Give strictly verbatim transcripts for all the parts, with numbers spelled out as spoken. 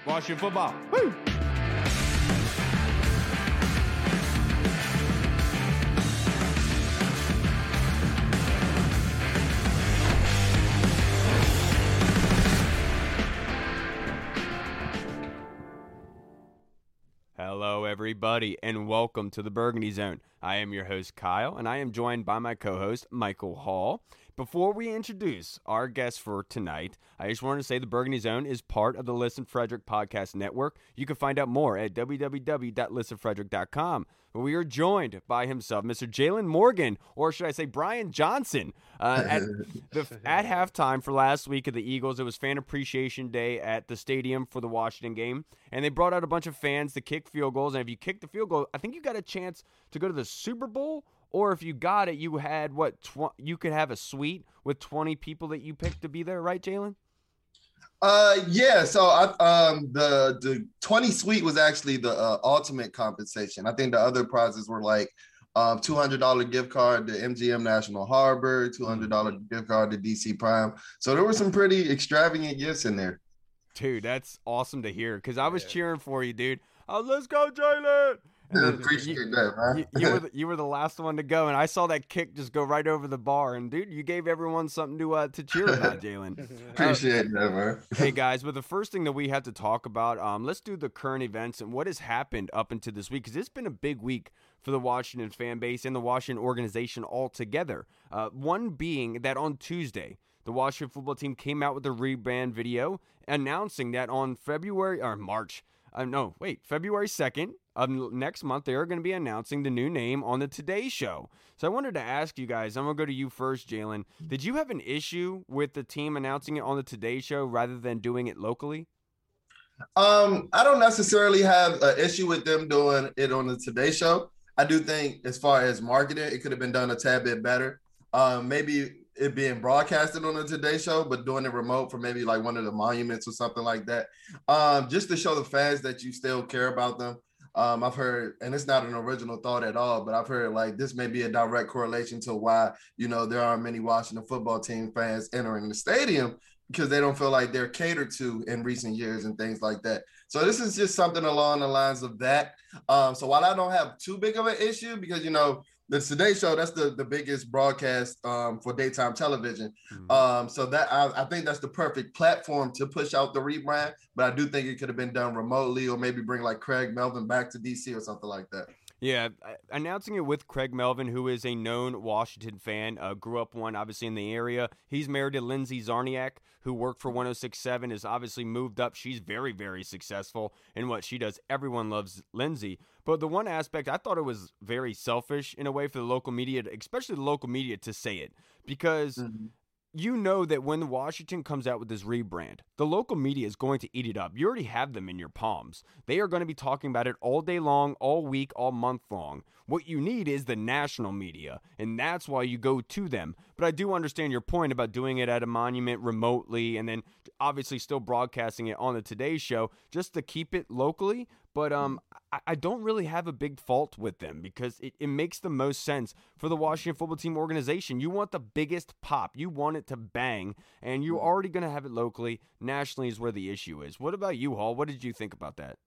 Washington football. Woo! Hello, everybody, and welcome to the Burgundy Zone. I am your host, Kyle, and I am joined by my co-host, Michael Hall. Before we introduce our guest for tonight, I just want to say the Burgundy Zone is part of the Listen Frederick Podcast Network. You can find out more at w w w dot listen frederick dot com. But we are joined by himself, Mister Jalen Morgan, or should I say Brian Johnson. Uh, at, the, at halftime for last week of the Eagles, it was Fan Appreciation Day at the stadium for the Washington game, and they brought out a bunch of fans to kick field goals, and if you kicked the field goal, I think you got a chance to go to the Super Bowl. Or if you got it, you had what? Tw- you could have a suite with twenty people that you picked to be there, right, Jalen? Uh, yeah. So I, um, the the twenty suite was actually the uh, ultimate compensation. I think the other prizes were like um, two hundred dollars gift card to M G M National Harbor, two hundred dollars gift card to D C Prime. So there were some pretty extravagant gifts in there. Dude, that's awesome to hear because I was yeah. cheering for you, dude. Oh, let's go, Jalen! I appreciate you, that, man. you, you, were the, you were the last one to go, and I saw that kick just go right over the bar. And, dude, you gave everyone something to uh, to cheer about, Jalen. Appreciate uh, that, man. Hey, guys, but the first thing that we have to talk about, um, let's do the current events and what has happened up until this week, because it's been a big week for the Washington fan base and the Washington organization altogether. Uh, one being that on Tuesday, the Washington football team came out with a rebrand video announcing that on February or March, uh, no, wait, February second, of next month, they are going to be announcing the new name on the Today Show. So I wanted to ask you guys, I'm going to go to you first, Jalen. Did you have an issue with the team announcing it on the Today Show rather than doing it locally? Um, I don't necessarily have an issue with them doing it on the Today Show. I do think as far as marketing, it could have been done a tad bit better. Um, maybe it being broadcasted on the Today Show, but doing it remote for maybe like one of the monuments or something like that. Um, just to show the fans that you still care about them. Um, I've heard, and it's not an original thought at all, but I've heard like this may be a direct correlation to why, you know, there aren't many Washington football team fans entering the stadium because they don't feel like they're catered to in recent years and things like that. So this is just something along the lines of that. Um, so while I don't have too big of an issue because, you know, the Today Show, that's the, the biggest broadcast um, for daytime television. Mm-hmm. Um, so that I, I think that's the perfect platform to push out the rebrand, but I do think it could have been done remotely or maybe bring like Craig Melvin back to D C or something like that. Yeah, announcing it with Craig Melvin, who is a known Washington fan, uh, grew up one, obviously, in the area. He's married to Lindsay Zarniak, who worked for one oh six point seven, has obviously moved up. She's very, very successful in what she does. Everyone loves Lindsay. But the one aspect, I thought it was very selfish in a way for the local media, especially the local media, to say it. Because mm-hmm. you know that when Washington comes out with this rebrand, the local media is going to eat it up. You already have them in your palms. They are going to be talking about it all day long, all week, all month long. What you need is the national media, and that's why you go to them. But I do understand your point about doing it at a monument remotely and then obviously still broadcasting it on the Today Show just to keep it locally. But um, I, I don't really have a big fault with them because it, it makes the most sense for the Washington football team organization. You want the biggest pop. You want it to bang, and you're already going to have it locally. Nationally is where the issue is. What about you, Hall? What did you think about that?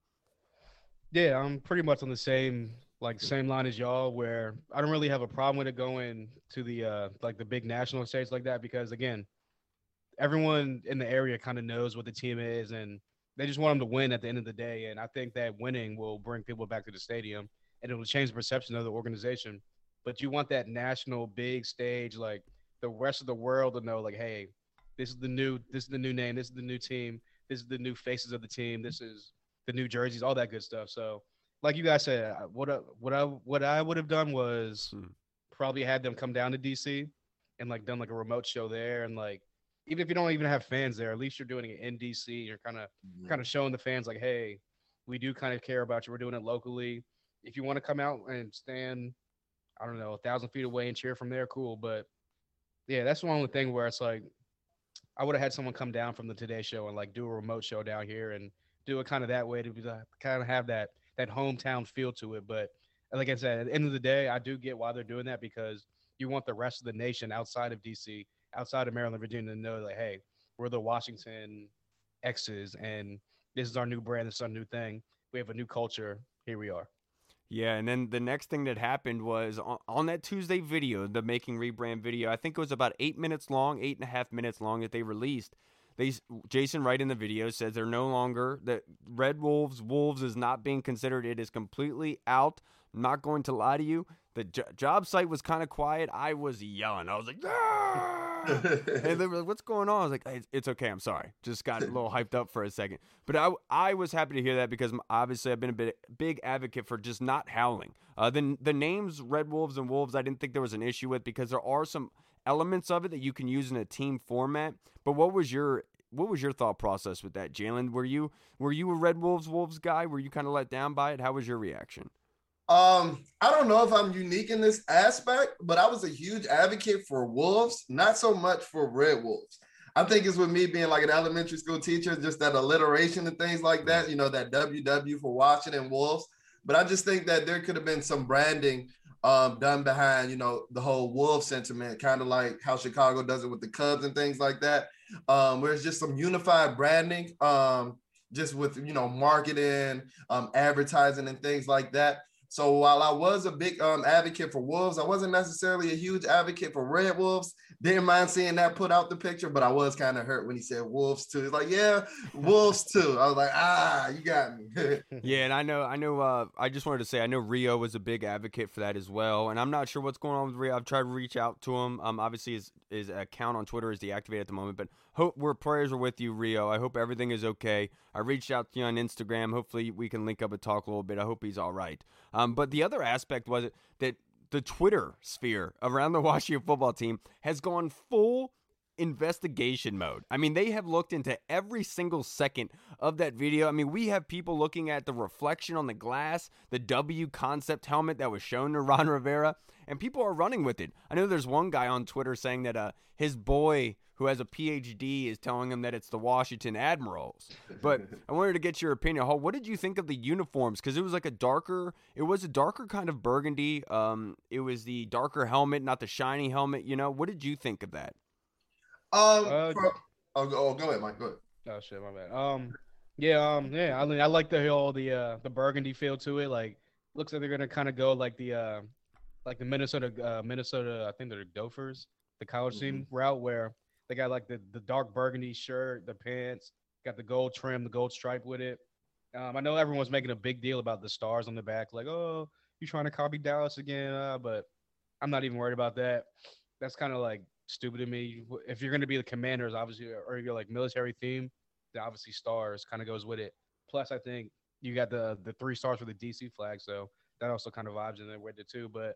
Yeah, I'm pretty much on the same like same line as y'all, where I don't really have a problem with it going to the uh, like the big national stage like that because again, everyone in the area kind of knows what the team is and they just want them to win at the end of the day. And I think that winning will bring people back to the stadium and it will change the perception of the organization. But you want that national big stage, like the rest of the world to know, like, hey, this is the new, this is the new name, this is the new team, this is the new faces of the team, this is the new jerseys, all that good stuff. So, like you guys said, what I, what I what I would have done was hmm. probably had them come down to D C and like done like a remote show there, and like even if you don't even have fans there, at least you're doing it in D C. You're kind of mm-hmm. kind of showing the fans like, hey, we do kind of care about you. We're doing it locally. If you want to come out and stand, I don't know, a thousand feet away and cheer from there, cool. But yeah, that's one of the thing where it's like I would have had someone come down from the Today Show and like do a remote show down here and do it kind of that way to be like, kind of have that. that hometown feel to it. But like I said, at the end of the day, I do get why they're doing that because you want the rest of the nation outside of D C, outside of Maryland, Virginia to know like, hey, we're the Washington X's and this is our new brand, this is our new thing. We have a new culture. Here we are. Yeah, and then the next thing that happened was on, on that Tuesday video, the Making Rebrand video, I think it was about eight minutes long, eight and a half minutes long that they released. They Jason Wright in the video says they're no longer, that Red Wolves, Wolves is not being considered. It is completely out. I'm not going to lie to you. The jo- job site was kind of quiet. I was yelling. I was like, ah! And they were like, what's going on? I was like, it's, it's okay. I'm sorry. Just got a little hyped up for a second. But I, I was happy to hear that because obviously I've been a bit, big advocate for just not howling. Uh, the, the names Red Wolves and Wolves, I didn't think there was an issue with because there are some elements of it that you can use in a team format. But what was your what was your thought process with that, Jalen? Were you were you a Red Wolves Wolves guy? Were you kind of let down by it? How was your reaction? Um, I don't know if I'm unique in this aspect, but I was a huge advocate for Wolves, not so much for Red Wolves. I think it's with me being like an elementary school teacher, just that alliteration and things like that, you know, that W W for Washington Wolves. But I just think that there could have been some branding um, done behind, you know, the whole Wolf sentiment, kind of like how Chicago does it with the Cubs and things like that, um, where it's just some unified branding, um, just with, you know, marketing, um, advertising and things like that. So while I was a big um, advocate for Wolves, I wasn't necessarily a huge advocate for Red Wolves. Didn't mind seeing that put out the picture, but I was kind of hurt when he said Wolves too. He's like, yeah, Wolves too. I was like, ah, you got me. Yeah, and I know, I know. Uh, I just wanted to say, I know Rio was a big advocate for that as well, and I'm not sure what's going on with Rio. I've tried to reach out to him. Um, obviously his his account on Twitter is deactivated at the moment, but hope we're prayers are with you, Rio. I hope everything is okay. I reached out to you on Instagram. Hopefully we can link up and talk a little bit. I hope he's all right. Um, but the other aspect was that the Twitter sphere around the Washington football team has gone full investigation mode. I mean, they have looked into every single second of that video. I mean, we have people looking at the reflection on the glass, the W concept helmet that was shown to Ron Rivera, and people are running with it. I know there's one guy on Twitter saying that uh, his boy who has a P H D is telling him that it's the Washington Admirals. But I wanted to get your opinion. Hall, what did you think of the uniforms? Because it was like a darker, it was a darker kind of burgundy. Um, it was the darker helmet, not the shiny helmet. You know, what did you think of that? Um, Uh, for, oh, go, oh, go ahead, Mike. Go ahead. Oh shit, my bad. Um, yeah, um, yeah. I mean, I like the whole the uh the burgundy feel to it. Like, looks like they're gonna kind of go like the uh like the Minnesota uh Minnesota. I think they're the Gophers, the college Mhm. team route where they got like the the dark burgundy shirt, the pants, got the gold trim, the gold stripe with it. Um, I know everyone's making a big deal about the stars on the back, like, oh, you trying to copy Dallas again? Uh, but I'm not even worried about that. That's kind of like stupid to me. If you're going to be the Commanders, obviously, or if you're like military theme, then obviously stars kind of goes with it. Plus, I think you got the the three stars for the D C flag, so that also kind of vibes in there with it too. But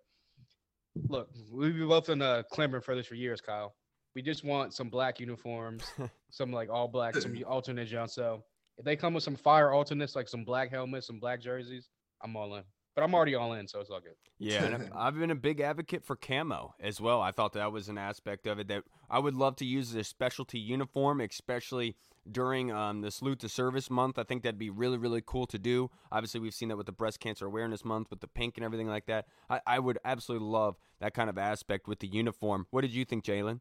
look, we've been both been uh, clamoring for this for years, Kyle. We just want some black uniforms, some like all black, some alternate jump. So if they come with some fire alternates, like some black helmets, some black jerseys, I'm all in. But I'm already all in, so it's all good. Yeah, and I've been a big advocate for camo as well. I thought that was an aspect of it that I would love to use as a specialty uniform, especially during um, the Salute to Service month. I think that'd be really, really cool to do. Obviously, we've seen that with the Breast Cancer Awareness Month, with the pink and everything like that. I, I would absolutely love that kind of aspect with the uniform. What did you think, Jalen?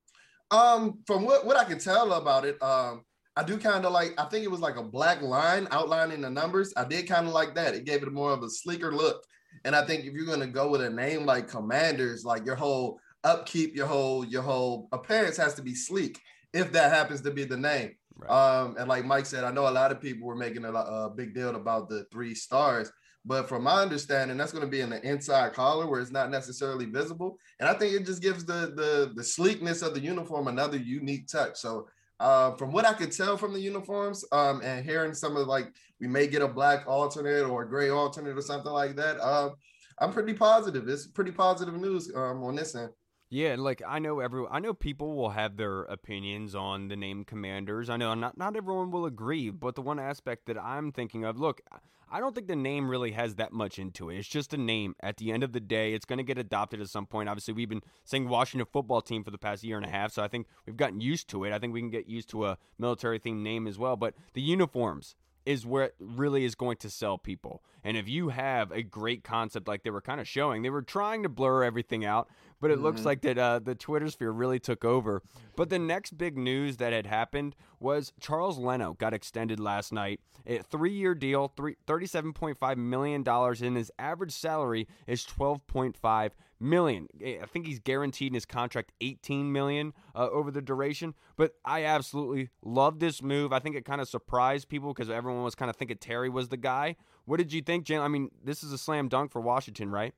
Um, from what, what I can tell about it, um, I do kind of like, I think it was like a black line outlining the numbers. I did kind of like that. It gave it more of a sleeker look. And I think if you're going to go with a name like Commanders, like your whole upkeep, your whole, your whole appearance has to be sleek, if that happens to be the name. Right. Um, and like Mike said, I know a lot of people were making a, a big deal about the three stars, but from my understanding, that's going to be in the inside collar where it's not necessarily visible. And I think it just gives the, the, the sleekness of the uniform another unique touch. So Uh, from what I could tell from the uniforms, um, and hearing some of like, we may get a black alternate or a gray alternate or something like that. Uh, I'm pretty positive. It's pretty positive news um, on this end. Yeah, like I know every I know people will have their opinions on the name Commanders. I know not not everyone will agree, but the one aspect that I'm thinking of, look, I don't think the name really has that much into it. It's just a name. At the end of the day, it's going to get adopted at some point. Obviously, we've been saying Washington football team for the past year and a half, so I think we've gotten used to it. I think we can get used to a military-themed name as well. But the uniforms is where it really is going to sell people. And if you have a great concept like they were kind of showing, they were trying to blur everything out, but it Mm-hmm. looks like that uh, the Twitter sphere really took over. But the next big news that had happened was Charles Leno got extended last night. A three-year deal, three, thirty-seven point five million dollars, and his average salary is twelve point five million dollars. I think he's guaranteed in his contract eighteen million dollars uh, over the duration. But I absolutely love this move. I think it kind of surprised people because everyone was kind of thinking Terry was the guy. What did you think, Jalen? I mean, this is a slam dunk for Washington, right?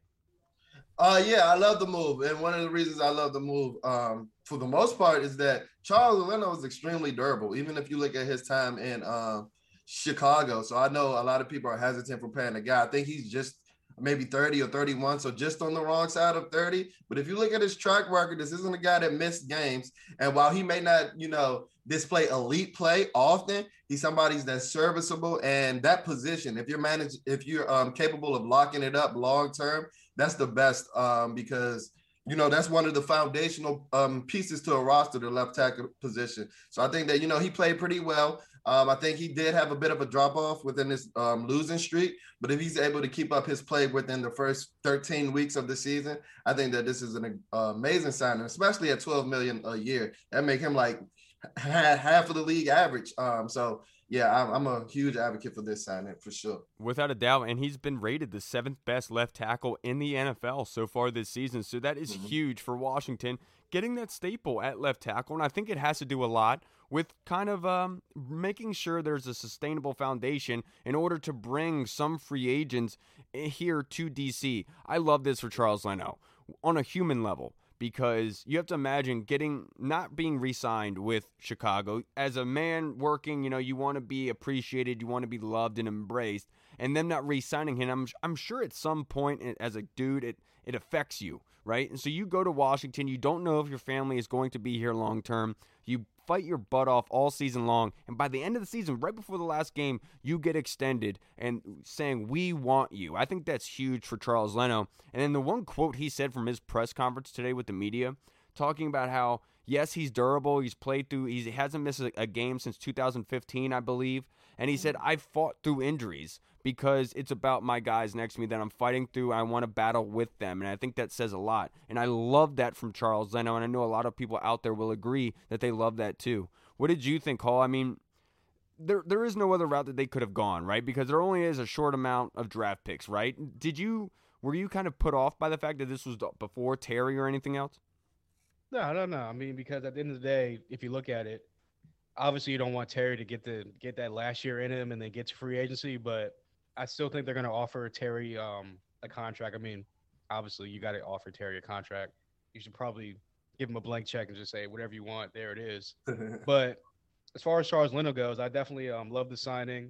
Uh, yeah, I love the move, and one of the reasons I love the move, um, for the most part, is that Charles Leno is extremely durable. Even if you look at his time in um, Chicago, so I know a lot of people are hesitant for paying the guy. I think he's just maybe thirty or thirty-one, so just on the wrong side of thirty. But if you look at his track record, this isn't a guy that missed games. And while he may not, you know, display elite play often, he's somebody that's serviceable. And that position, if you're managed, if you're um, capable of locking it up long term, that's the best um, because, you know, that's one of the foundational um, pieces to a roster, the left tackle position. So I think that, you know, he played pretty well. Um, I think he did have a bit of a drop-off within his um, losing streak, but if he's able to keep up his play within the first thirteen weeks of the season, I think that this is an uh, amazing signing, especially at twelve million dollars a year. That make him like half of the league average. Um, so, yeah, I'm, I'm a huge advocate for this signing for sure. Without a doubt, and he's been rated the seventh best left tackle in the N F L so far this season, so that is mm-hmm. huge for Washington, getting that staple at left tackle, and I think it has to do a lot with kind of um, making sure there's a sustainable foundation in order to bring some free agents here to D C. I love this for Charles Leno on a human level because you have to imagine getting not being re-signed with Chicago. As a man working, you know, you want to be appreciated, you want to be loved and embraced, and them not re-signing him, I'm, I'm sure at some point as a dude, it, it affects you, right? And so you go to Washington, you don't know if your family is going to be here long term, you fight your butt off all season long, and by the end of the season, right before the last game, you get extended and saying, we want you. I think that's huge for Charles Leno. And then the one quote he said from his press conference today with the media, talking about how, yes, he's durable, he's played through, he hasn't missed a, a game since two thousand fifteen, I believe, and he said, I fought through injuries because it's about my guys next to me that I'm fighting through. I want to battle with them, and I think that says a lot. And I love that from Charles Leno, and I know a lot of people out there will agree that they love that too. What did you think, Hall? I mean, there there is no other route that they could have gone, right? Because there only is a short amount of draft picks, right? Did you were you kind of put off by the fact that this was before Terry or anything else? No, no, no. I mean, because at the end of the day, if you look at it, obviously you don't want Terry to get the get that last year in him and then get to free agency, but I still think they're going to offer Terry um, a contract. I mean, obviously you got to offer Terry a contract. You should probably give him a blank check and just say whatever you want, there it is. But as far as Charles Leno goes, I definitely um, love the signing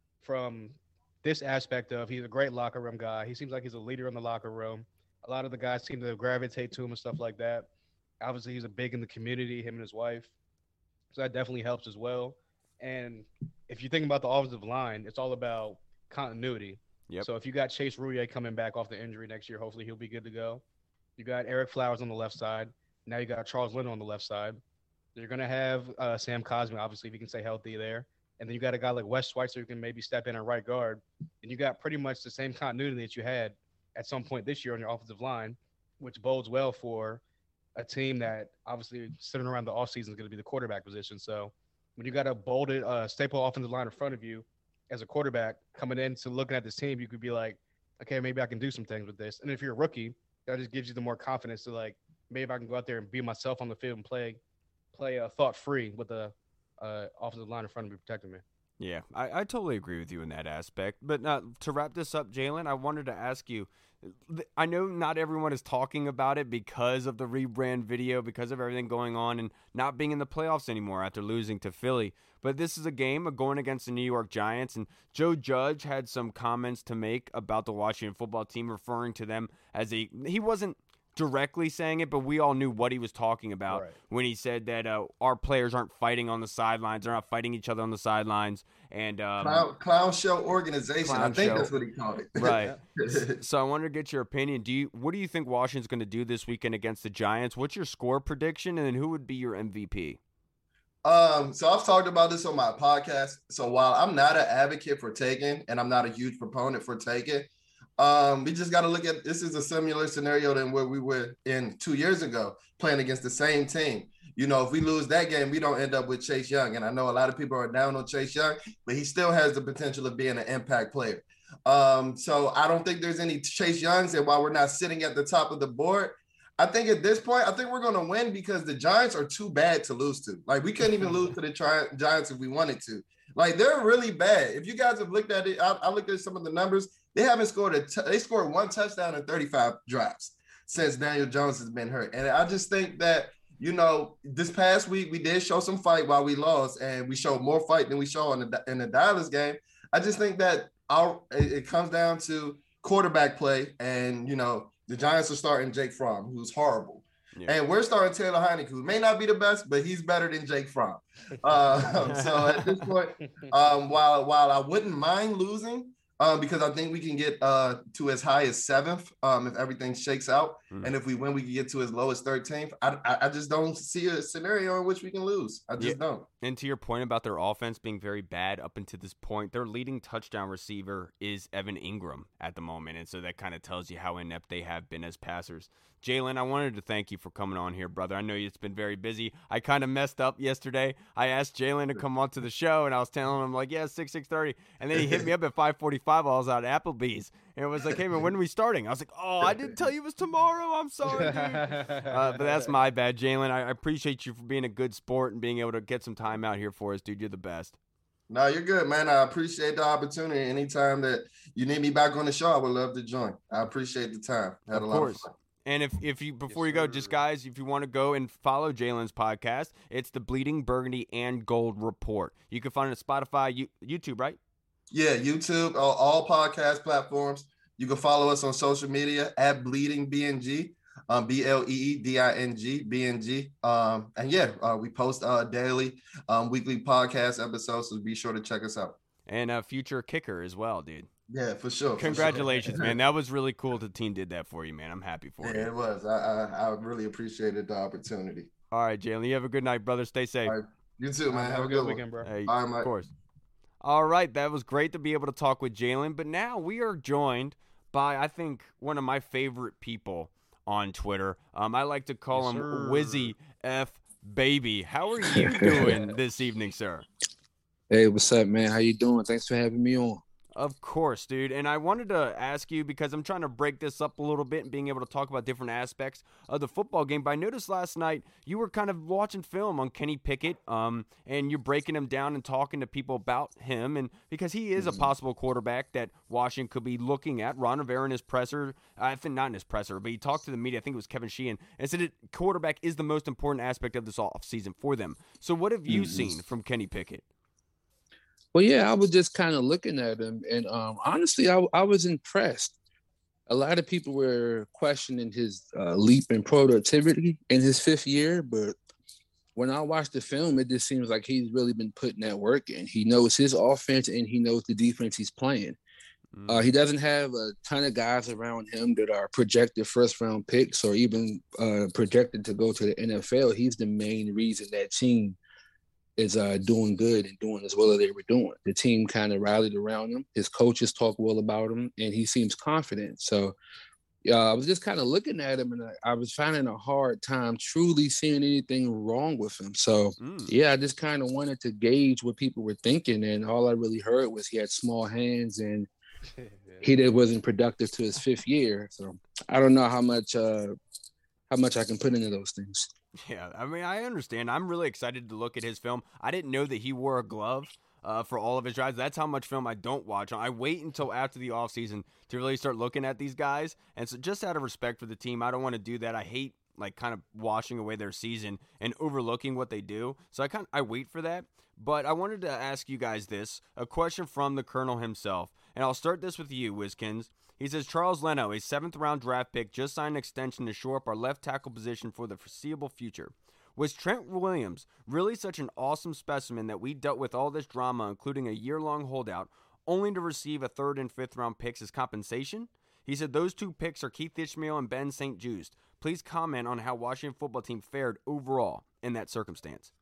from this aspect of he's a great locker room guy. He seems like he's a leader in the locker room. A lot of the guys seem to gravitate to him and stuff like that. Obviously, he's a big in the community, him and his wife. So that definitely helps as well. And if you think about the offensive line, it's all about continuity. Yep. So if you got Chase Roullier coming back off the injury next year, hopefully he'll be good to go. You got Eric Flowers on the left side. Now you got Charles Leno on the left side. You're going to have uh, Sam Cosmi, obviously, if he can stay healthy there. And then you got a guy like Wes Schweitzer who can maybe step in at right guard. And you got pretty much the same continuity that you had at some point this year on your offensive line, which bodes well for a team that obviously sitting around the offseason is going to be the quarterback position. So when you got a bolted uh, staple offensive line in front of you as a quarterback coming into looking at this team, you could be like, okay, maybe I can do some things with this. And if you're a rookie, that just gives you the more confidence to like, maybe I can go out there and be myself on the field and play play uh, thought-free with the uh, offensive line in front of me protecting me. Yeah, I, I totally agree with you in that aspect. But uh, to wrap this up, Jalen, I wanted to ask you, I know not everyone is talking about it because of the rebrand video, because of everything going on and not being in the playoffs anymore after losing to Philly. But this is a game of going against the New York Giants, and Joe Judge had some comments to make about the Washington football team, referring to them as a – he wasn't directly saying it, but we all knew what he was talking about right. when he said that uh, our players aren't fighting on the sidelines. They're not fighting each other on the sidelines. And um, clown, clown show organization. Clown I think show. That's what he called it. Right. So I wanted to get your opinion. Do you what do you think Washington's going to do this weekend against the Giants? What's your score prediction, and then who would be your M V P? Um, so I've talked about this on my podcast. So while I'm not an advocate for taking, and I'm not a huge proponent for taking, Um, we just got to look at this is a similar scenario than where we were in two years ago playing against the same team. You know, if we lose that game, we don't end up with Chase Young. And I know a lot of people are down on Chase Young, but he still has the potential of being an impact player. Um, so I don't think there's any Chase Youngs. And while we're not sitting at the top of the board, I think at this point, I think we're going to win because the Giants are too bad to lose to. Like, we couldn't even lose to the Tri- Giants if we wanted to. Like, they're really bad. If you guys have looked at it, I, I looked at some of the numbers. They haven't scored a t- – they scored one touchdown in thirty-five drives since Daniel Jones has been hurt. And I just think that, you know, this past week we did show some fight while we lost, and we showed more fight than we showed in the, in the Dallas game. I just think that our it comes down to quarterback play, and, you know, the Giants are starting Jake Fromm, who's horrible. Yeah. And we're starting Taylor Heinicke, who may not be the best, but he's better than Jake Fromm. Uh, so at this point, um, while while I wouldn't mind losing, um, because I think we can get uh, to as high as seventh um, if everything shakes out. Mm. And if we win, we can get to as low as thirteenth. I, I, I just don't see a scenario in which we can lose. I just yeah. don't. And to your point about their offense being very bad up until this point, their leading touchdown receiver is Evan Ingram at the moment. And so that kind of tells you how inept they have been as passers. Jalen, I wanted to thank you for coming on here, brother. I know it's been very busy. I kind of messed up yesterday. I asked Jalen to come on to the show, and I was telling him, like, yeah, six, six thirty. And then he hit me up at five forty-five while I was out at Applebee's. And it was like, hey, man, when are we starting? I was like, oh, I didn't tell you it was tomorrow. I'm sorry, dude. Uh, but that's my bad, Jalen. I appreciate you for being a good sport and being able to get some time out here for us, dude. You're the best. No, you're good, man. I appreciate the opportunity. Anytime that you need me back on the show, I would love to join. I appreciate the time. Had of a lot course. of fun. And if, if you before yes, you go, just guys, if you want to go and follow Jalen's podcast, it's the Bleeding Burgundy and Gold Report. You can find it on Spotify, you, YouTube, right? Yeah, YouTube, all, all podcast platforms. You can follow us on social media at Bleeding B N G, um, B L E E D I N G, B N G. Um, and yeah, uh, we post uh, daily, um, weekly podcast episodes, so be sure to check us out. And a future kicker as well, dude. Yeah, for sure. Congratulations, for sure. man. That was really cool the team did that for you, man. I'm happy for yeah, you. Yeah, it was. I, I I really appreciated the opportunity. All right, Jalen. You have a good night, brother. Stay safe. All right. You too, man. Have, have a good, good weekend, bro. Hey, All right, of course. All right. That was great to be able to talk with Jalen. But now we are joined by, I think, one of my favorite people on Twitter. Um, I like to call yes, him sir. Wizzy F Baby. How are you doing this evening, sir? Hey, what's up, man? How you doing? Thanks for having me on. Of course, dude. And I wanted to ask you, because I'm trying to break this up a little bit and being able to talk about different aspects of the football game. But I noticed last night you were kind of watching film on Kenny Pickett, um, and you're breaking him down and talking to people about him. And because he is a possible quarterback that Washington could be looking at. Ron Rivera in his presser, I think not in his presser, but he talked to the media, I think it was Kevin Sheehan, and said that quarterback is the most important aspect of this offseason for them. So what have you mm-hmm. seen from Kenny Pickett? Well, yeah, I was just kind of looking at him, and um, honestly, I, I was impressed. A lot of people were questioning his uh, leap in productivity in his fifth year, but when I watched the film, it just seems like he's really been putting that work in. He knows his offense, and he knows the defense he's playing. Mm. Uh, he doesn't have a ton of guys around him that are projected first-round picks or even uh, projected to go to the N F L. He's the main reason that team is uh, doing good and doing as well as they were doing. The team kind of rallied around him. His coaches talk well about him, and he seems confident. So uh, I was just kind of looking at him, and I, I was finding a hard time truly seeing anything wrong with him. So, mm. yeah, I just kind of wanted to gauge what people were thinking, and all I really heard was he had small hands and he did, wasn't productive to his fifth year. So I don't know how much uh, how much I can put into those things. Yeah, I mean, I understand. I'm really excited to look at his film. I didn't know that he wore a glove uh, for all of his drives. That's how much film I don't watch. I wait until after the offseason to really start looking at these guys. And so just out of respect for the team, I don't want to do that. I hate, like, kind of washing away their season and overlooking what they do. So I kind of, I wait for that. But I wanted to ask you guys this, a question from the Colonel himself. And I'll start this with you, Wizkins. He says, Charles Leno, a seventh-round draft pick, just signed an extension to shore up our left tackle position for the foreseeable future. Was Trent Williams really such an awesome specimen that we dealt with all this drama, including a year-long holdout, only to receive a third and fifth-round picks as compensation? He said those two picks are Keith Ishmael and Ben Saint Juste. Please comment on how Washington football team fared overall in that circumstance.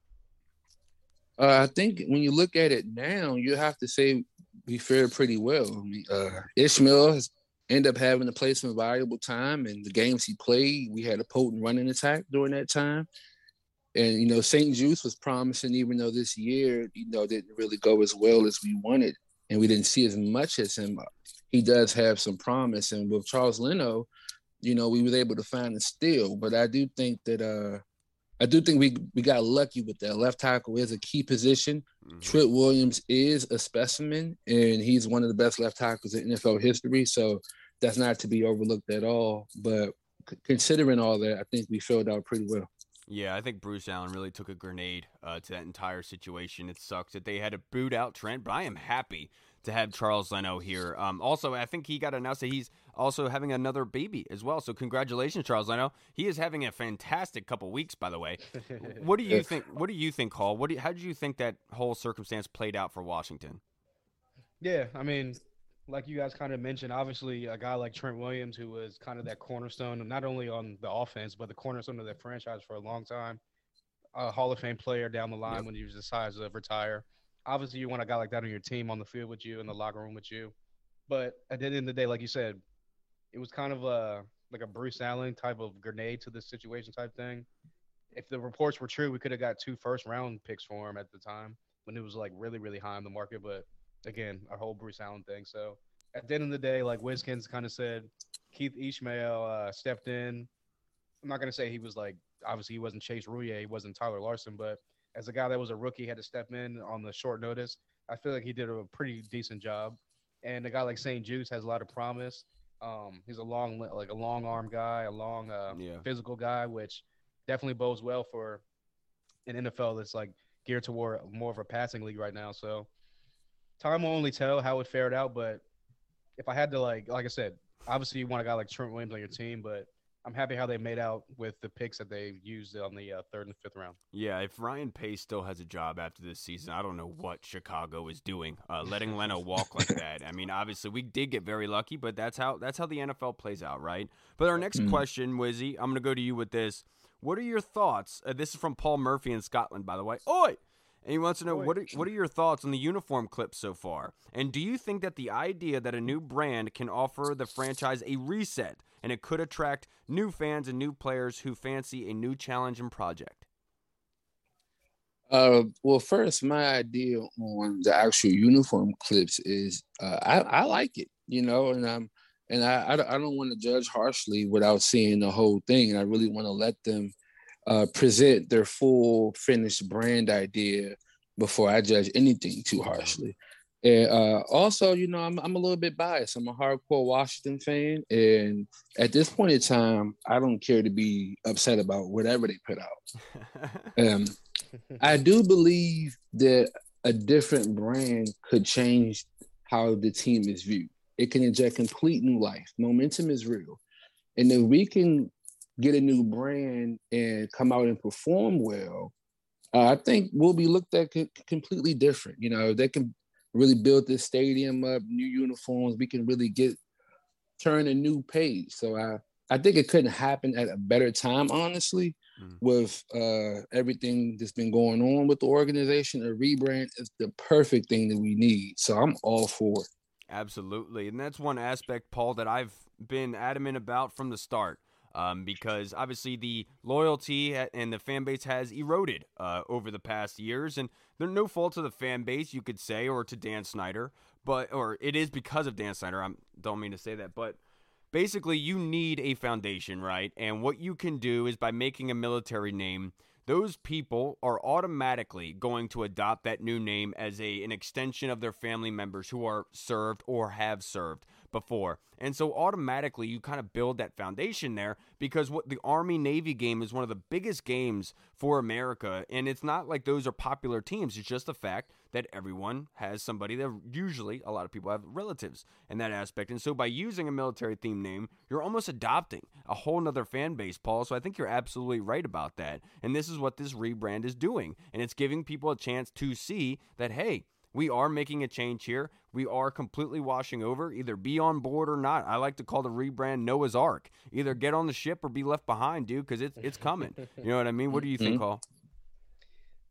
Uh, I think when you look at it now, you have to say we fared pretty well. I mean, uh, Ishmael has end up having to play some valuable time. And the games he played, we had a potent running attack during that time. And, you know, Saint Juice was promising, even though this year, you know, didn't really go as well as we wanted. And we didn't see as much as him. He does have some promise. And with Charles Leno, you know, we was able to find a steal. But I do think that uh, I do think we we got lucky with that. Left tackle is a key position. Mm-hmm. Trent Williams is a specimen, and he's one of the best left tackles in N F L history. So that's not to be overlooked at all. But c- considering all that, I think we filled out pretty well. Yeah, I think Bruce Allen really took a grenade uh, to that entire situation. It sucks that they had to boot out Trent, but I am happy to have Charles Leno here. Um, also, I think he got announced that he's also having another baby as well. So congratulations, Charles Leno. He is having a fantastic couple weeks, by the way. What do you think? What do you think, Hall? What do you, how did you think that whole circumstance played out for Washington? Yeah, I mean, like you guys kind of mentioned, obviously a guy like Trent Williams, who was kind of that cornerstone, not only on the offense, but the cornerstone of that franchise for a long time. A Hall of Fame player down the line yep. when he decides to retire. Obviously, you want a guy like that on your team, on the field with you, in the locker room with you. But at the end of the day, like you said, it was kind of a like a Bruce Allen type of grenade to this situation type thing. If the reports were true, we could have got two first-round picks for him at the time when it was like really, really high in the market. But again, our whole Bruce Allen thing. So at the end of the day, like Wizkins kind of said, Keith Ishmael uh, stepped in. I'm not going to say he was like, obviously he wasn't Chase Rouillet, he wasn't Tyler Larson, but as a guy that was a rookie, had to step in on the short notice. I feel like he did a pretty decent job. And a guy like Saint Juice has a lot of promise. Um, he's a long, like a long arm guy, a long uh, yeah. physical guy, which definitely bodes well for an N F L that's like geared toward more of a passing league right now. So time will only tell how it fared out. But if I had to, like, like I said, obviously you want a guy like Trent Williams on your team, but I'm happy how they made out with the picks that they used on the uh, third and fifth round. Yeah, if Ryan Pace still has a job after this season, I don't know what Chicago is doing, uh, letting Leno walk like that. I mean, obviously we did get very lucky, but that's how that's how the N F L plays out, right? But our next mm-hmm. question, Wizzy, I'm going to go to you with this. What are your thoughts? Uh, this is from Paul Murphy in Scotland, by the way. Oi! And he wants to know, what are, what are your thoughts on the uniform clips so far? And do you think that the idea that a new brand can offer the franchise a reset and it could attract new fans and new players who fancy a new challenge and project? Uh, well, first, my idea on the actual uniform clips is uh, I, I like it, you know, and I'm and I, I don't want to judge harshly without seeing the whole thing. And I really want to let them Uh, present their full finished brand idea before I judge anything too harshly. And uh, also, you know, I'm I'm a little bit biased. I'm a hardcore Washington fan, and at this point in time, I don't care to be upset about whatever they put out. um, I do believe that a different brand could change how the team is viewed. It can inject complete new life. Momentum is real, and if we can get a new brand and come out and perform well, uh, I think we'll be looked at co- completely different. You know, they can really build this stadium up, new uniforms. We can really get turn a new page. So I, I think it couldn't happen at a better time, honestly, mm. with uh, everything that's been going on with the organization. A rebrand is the perfect thing that we need. So I'm all for it. Absolutely. And that's one aspect, Paul, that I've been adamant about from the start. Um, because obviously the loyalty and the fan base has eroded uh, over the past years, and they're no fault to the fan base, you could say, or to Dan Snyder, but or it is because of Dan Snyder. I don't mean to say that, but basically you need a foundation, right? And what you can do is by making a military name, those people are automatically going to adopt that new name as a an extension of their family members who are served or have served before. And so automatically you kind of build that foundation there, because what the Army-Navy game is one of the biggest games for America, and it's not like those are popular teams. It's just the fact that everyone has somebody that usually a lot of people have relatives in that aspect. And so by using a military theme name, you're almost adopting a whole nother fan base, Paul. So I think you're absolutely right about that. And this is what this rebrand is doing. And it's giving people a chance to see that, hey, we are making a change here. We are completely washing over. Either be on board or not. I like to call the rebrand Noah's Ark. Either get on the ship or be left behind, dude, because it's it's coming. You know what I mean? What do you think, Hall?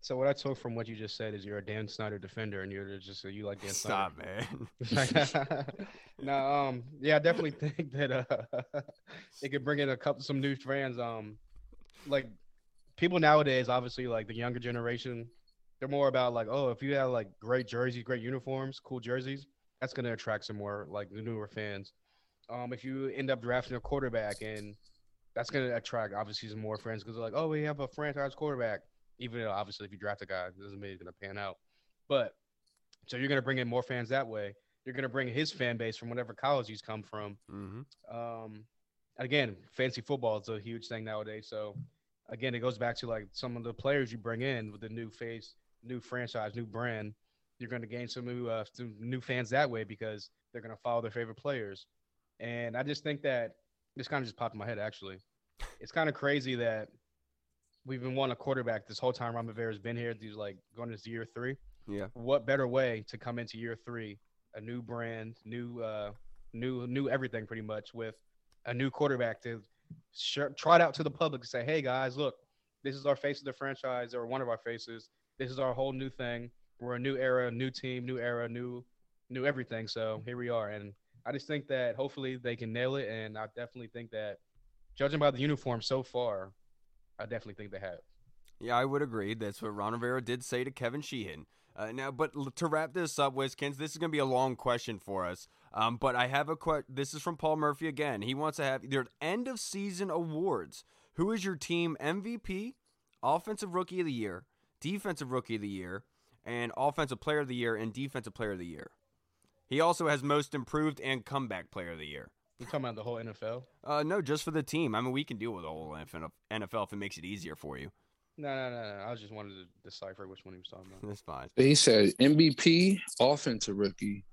So what I took from what you just said is you're a Dan Snyder defender, and you're just you like Dan Stop, Snyder. man. no, um, yeah, I definitely think that uh, it could bring in a couple some new fans. Um, like people nowadays, obviously, like the younger generation, they're more about like, oh, if you have like great jerseys, great uniforms, cool jerseys, that's gonna attract some more like the newer fans. Um, if you end up drafting a quarterback, and that's gonna attract obviously some more fans because they're like, oh, we have a franchise quarterback. Even though obviously if you draft a guy, it doesn't mean he's gonna pan out. But so you're gonna bring in more fans that way. You're gonna bring his fan base from whatever college he's come from. Mm-hmm. Um, again, fancy football is a huge thing nowadays. So again, it goes back to like some of the players you bring in with the new face, new franchise, new brand. You're gonna gain some new uh, some new fans that way because they're gonna follow their favorite players. And I just think that this kind of just popped in my head actually. It's kind of crazy that we've been wanting a quarterback this whole time Ron Rivera's been here. He's like going into year three. Yeah. What better way to come into year three, a new brand, new, uh, new, new everything pretty much with a new quarterback to sh- trot out to the public and say, hey guys, look, this is our face of the franchise or one of our faces. This is our whole new thing. We're a new era, new team, new era, new, new everything. So here we are. And I just think that hopefully they can nail it. And I definitely think that judging by the uniform so far, I definitely think they have. Yeah, I would agree. That's what Ron Rivera did say to Kevin Sheehan. Uh, now, but l- to wrap this up, Wiskins, this is going to be a long question for us. Um, but I have a question. This is from Paul Murphy again. He wants to have their end of season awards. Who is your team M V P, Offensive Rookie of the Year, Defensive Rookie of the Year, and Offensive Player of the Year and Defensive Player of the Year? He also has Most Improved and Comeback Player of the Year. You're talking about the whole N F L? Uh, no, just for the team. I mean, we can deal with the whole N F L if it makes it easier for you. No, no, no, no. I was just wanted to decipher which one he was talking about. That's fine. He said M V P, offensive rookie,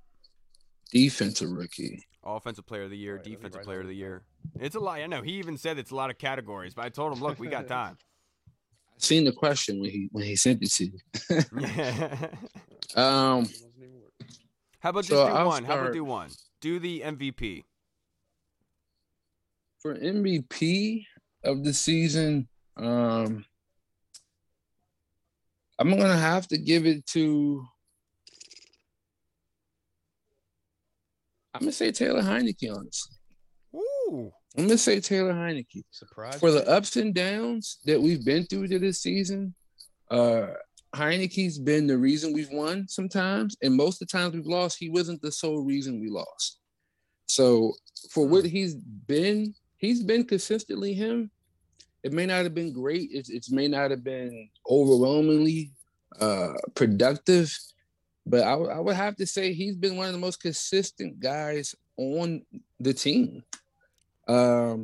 defensive rookie. Offensive Player of the Year, Right, let me Defensive write Player that of the down. Year. It's a lot. I know. He even said it's a lot of categories, but I told him, look, we got time. I seen the question when he when he sent it to you. Yeah. Um, How about just So do I'll one? How about start- do one? Do the M V P. for M V P of the season, um, I'm gonna have to give it to. I'm gonna say Taylor Heineke. Honestly, Ooh. I'm gonna say Taylor Heineke. Surprise. For the ups and downs that we've been through to this season, uh, Heineke's been the reason we've won sometimes, and most of the times we've lost, he wasn't the sole reason we lost. So for what he's been, he's been consistently him. It may not have been great. It, it may not have been overwhelmingly uh, productive, but I, w- I would have to say he's been one of the most consistent guys on the team. Um,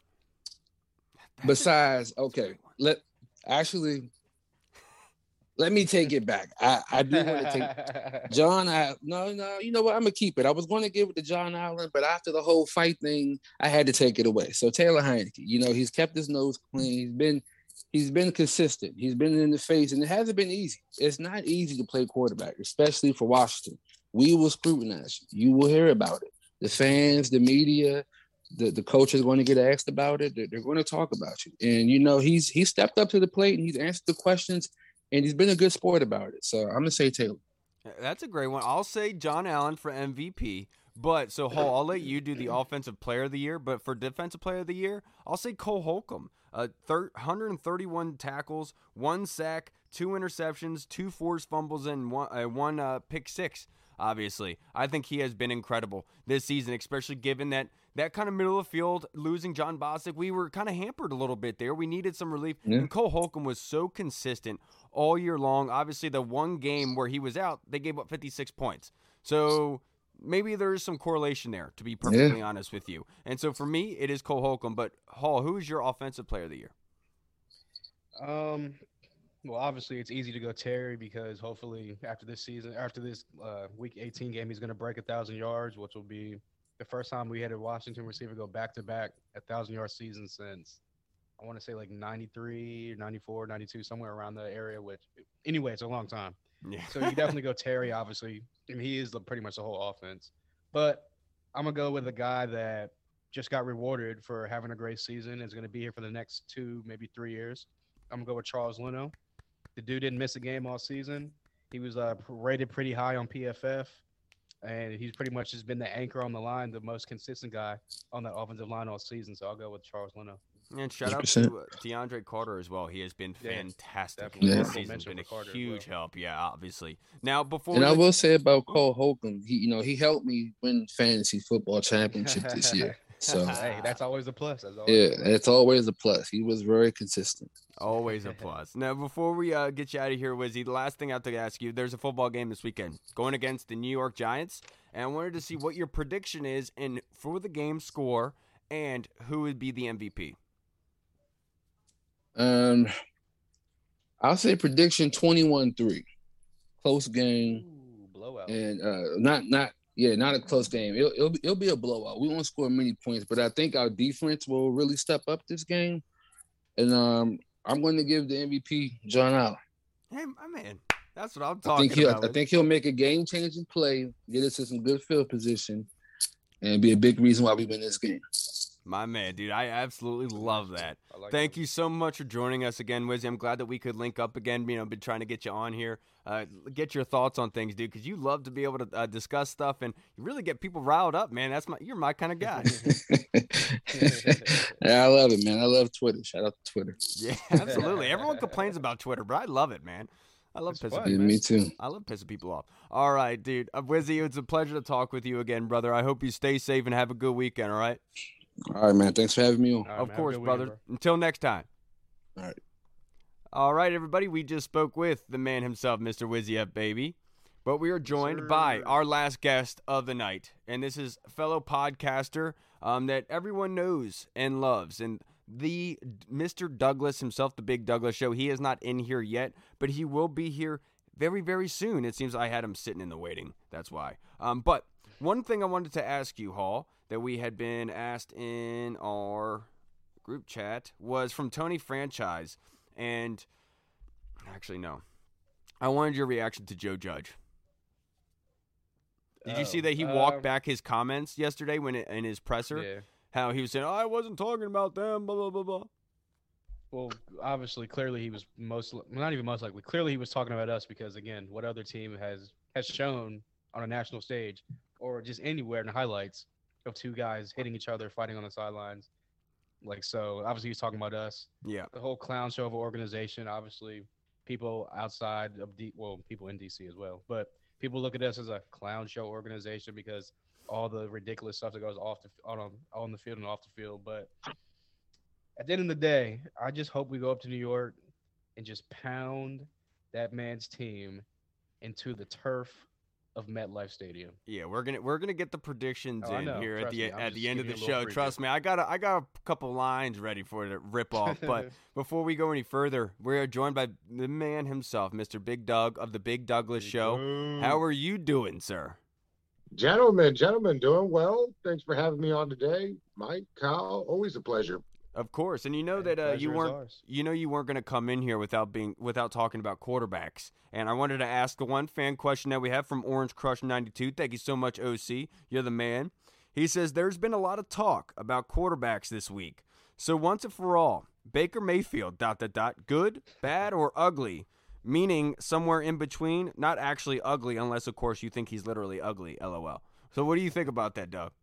besides, okay, let actually let me take it back. I, I do want to take John. I, no, no, you know what? I'm gonna keep it. I was going to give it to John Allen, but after the whole fight thing, I had to take it away. So Taylor Heineke, you know, he's kept his nose clean. He's been he's been consistent. He's been in the face, and it hasn't been easy. It's not easy to play quarterback, especially for Washington. We will scrutinize you. You will hear about it. The fans, the media, the, the coach is going to get asked about it. They're, they're going to talk about you. And, you know, he's he stepped up to the plate and he's answered the questions, and he's been a good sport about it. So I'm going to say Taylor. That's a great one. I'll say John Allen for M V P. But, so, Hall, I'll let you do the Offensive Player of the Year. But for Defensive Player of the Year, I'll say Cole Holcomb. Uh, thir- one hundred thirty-one tackles, one sack, two interceptions, two forced fumbles, and one, uh, one uh, pick six, obviously. I think he has been incredible this season, especially given that that kind of middle of the field, losing John Bostic, we were kind of hampered a little bit there. We needed some relief. Yeah. And Cole Holcomb was so consistent all year long. Obviously, the one game where he was out, they gave up fifty-six points. So maybe there is some correlation there, to be perfectly Yeah. honest with you. And so for me, it is Cole Holcomb. But, Hall, who is your Offensive Player of the Year? Um, well, obviously it's easy to go Terry because hopefully after this season, after this uh, Week eighteen game, he's going to break a thousand yards, which will be the first time we had a Washington receiver go back to back a thousand yard season since I want to say like ninety-three, ninety-four, ninety-two, somewhere around the area. Which anyway, it's a long time. Yeah. So you definitely go Terry, obviously. I mean, he is the, pretty much the whole offense. But I'm gonna go with a guy that just got rewarded for having a great season. Is going to be here for the next two, maybe three years. I'm gonna go with Charles Leno. the dude didn't miss a game all season. He was uh, rated pretty high on P F F, and he's pretty much just been the anchor on the line, the most consistent guy on that offensive line all season. So I'll go with Charles Leno. And shout out to uh, DeAndre Carter as well. He has been Yeah, fantastic. definitely. This Yeah. season's Mention been a for Carter as huge well. help. Yeah, obviously. Now, before And we I let- will say about Cole Holcomb, he you know he helped me win fantasy football championship this year. So Hey, that's always a plus. That's always yeah, a plus. it's always a plus. He was very consistent. Always a plus. Now, before we uh, get you out of here, Wizzy, the last thing I have to ask you, there's a football game this weekend going against the New York Giants, and I wanted to see what your prediction is and for the game score and who would be the M V P. Um, I'll say prediction twenty-one three, close game, Ooh, blowout. and uh, not not yeah, not a close game. It'll it'll be, it'll be a blowout. We won't score many points, but I think our defense will really step up this game, and um, I'm going to give the M V P John Allen. Hey, my man, that's what I'm I talking think he'll about. I think he'll make a game changing play, get us in some good field position, and be a big reason why we win this game. My man, dude, I absolutely love that. I like Thank that. you so much for joining us again, Wizzy. I'm glad that we could link up again. You know, been trying to get you on here, uh, get your thoughts on things, dude, because you love to be able to uh, discuss stuff and you really get people riled up, man. That's my, you're my kind of guy. Yeah, I love it, man. I love Twitter. Shout out to Twitter. Yeah, absolutely. Everyone complains about Twitter, but I love it, man. I love It's pissing fun, people. Yeah, man. me too. I love pissing people off. All right, dude. Uh, Wizzy, it's a pleasure to talk with you again, brother. I hope you stay safe and have a good weekend. All right. All right, man. Thanks for having me on. All right, Of man, have a course, good brother. weekend, bro. Until next time. All right. All right, everybody. We just spoke with the man himself, Mister Wizzy F, baby. But we are joined sir. by our last guest of the night. And this is fellow podcaster um, that everyone knows and loves. And the Mister Douglas himself, the Big Douglas Show. He is not in here yet, but he will be here very, very soon. It seems I had him sitting in the waiting. That's why. Um, but one thing I wanted to ask you, Hall, that we had been asked in our group chat was from Tony Franchise. And actually, no. I wanted your reaction to Joe Judge. Did you Oh, see that he walked um, back his comments yesterday when it, in his presser? Yeah. How he was saying, oh, I wasn't talking about them, blah, blah, blah, blah. Well, obviously, clearly he was most, well, not even most likely. Clearly he was talking about us because, again, what other team has has shown on a national stage or just anywhere in the highlights of two guys hitting each other, fighting on the sidelines? Like, so obviously he's talking about us. Yeah. The whole clown show of an organization. Obviously, people outside of D, well, people in D C as well, but people look at us as a clown show organization because all the ridiculous stuff that goes off the on on the field and off the field. But at the end of the day, I just hope we go up to New York and just pound that man's team into the turf of MetLife Stadium. Yeah, we're gonna we're gonna get the predictions Oh, I in know. here at Trust the me. I'm at just the end of the giving you a show. little Trust preview. me, I got a, I got a couple lines ready for it to rip off. But before we go any further, we are joined by the man himself, Mister Big Doug of the Big Douglas Show. How are you doing, sir? Gentlemen, gentlemen, doing well. Thanks for having me on today. Mike, Kyle, always a pleasure. Of course, and you know Hey, that uh, you pleasure is weren't ours. you know you weren't going to come in here without being without talking about quarterbacks. And I wanted to ask the one fan question that we have from Orange Crush ninety-two. Thank you so much, O C. You're the man. He says there's been a lot of talk about quarterbacks this week. So once and for all, Baker Mayfield dot dot dot good, bad, or ugly? Meaning somewhere in between, not actually ugly, unless of course you think he's literally ugly. LOL. So what do you think about that, Doug?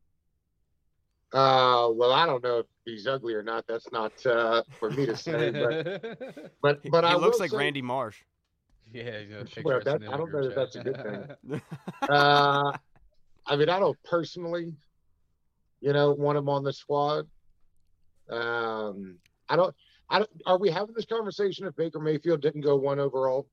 Uh, well, I don't know if he's ugly or not. That's not uh, for me to say. But but, He, but he I looks will like say, Randy Marsh. Yeah, you know, picture Well, us that- in the I don't know group that chat. that's a good thing. Uh, I mean, I don't personally, you know, want him on the squad. Um, I don't. I don't. Are we having this conversation if Baker Mayfield didn't go one overall?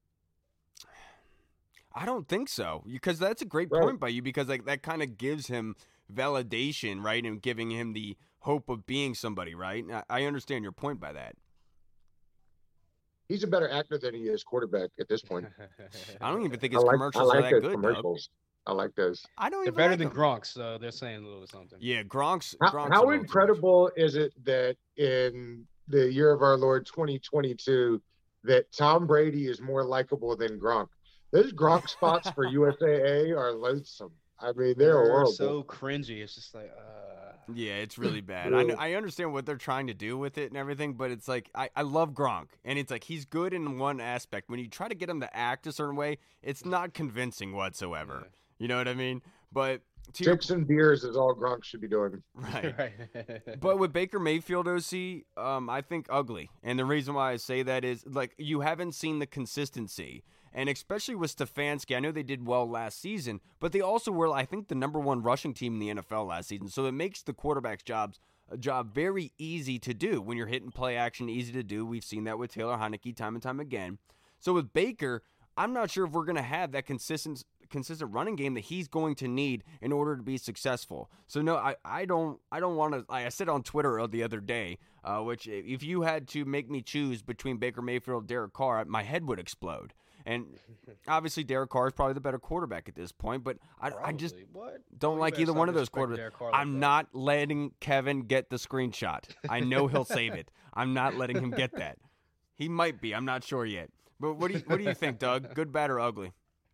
I don't think so, because that's a great Right. point by you, because like that kind of gives him validation, right, and giving him the hope of being somebody, right? I, I understand your point by that. He's a better actor than he is quarterback at this point. I don't even think I his like, I commercials like are that those good, Doug. commercials. I like those. I don't They're even better like than them. Gronk, so they're saying a little something. Yeah, Gronk's. How, Gronk's a how little too much. incredible is it that in the year of our Lord twenty twenty-two that Tom Brady is more likable than Gronk? Those Gronk spots for U S A A are loathsome. I mean, they're, horrible. so cringy. It's just like, uh, Yeah, it's really bad. I, kn- I understand what they're trying to do with it and everything, but it's like I, I love Gronk, and it's like he's good in one aspect. When you try to get him to act a certain way, it's not convincing whatsoever. Yeah. You know what I mean? But to your Chicks and beers is all Gronk should be doing. right. Right. But with Baker Mayfield, O C, um, I think ugly. And the reason why I say that is, like, you haven't seen the consistency. And especially with Stefanski, I know they did well last season, but they also were, I think, the number one rushing team in the N F L last season. So it makes the quarterback's jobs a job very easy to do. When you're hitting play action, easy to do. We've seen that with Taylor Heineke time and time again. So with Baker, I'm not sure if we're going to have that consistent consistent running game that he's going to need in order to be successful. So no, I, I don't I don't want to. Like I said on Twitter the other day, uh, which if you had to make me choose between Baker Mayfield and Derek Carr, my head would explode. And obviously Derek Carr is probably the better quarterback at this point, but I, I just what? don't Well, you like better either stop one of those disrespecting quarterbacks. Derek Carr like I'm that. not letting Kevin get the screenshot. I know he'll save it. I'm not letting him get that. He might be. I'm not sure yet. But what do you what do you think, Doug? Good, bad, or ugly?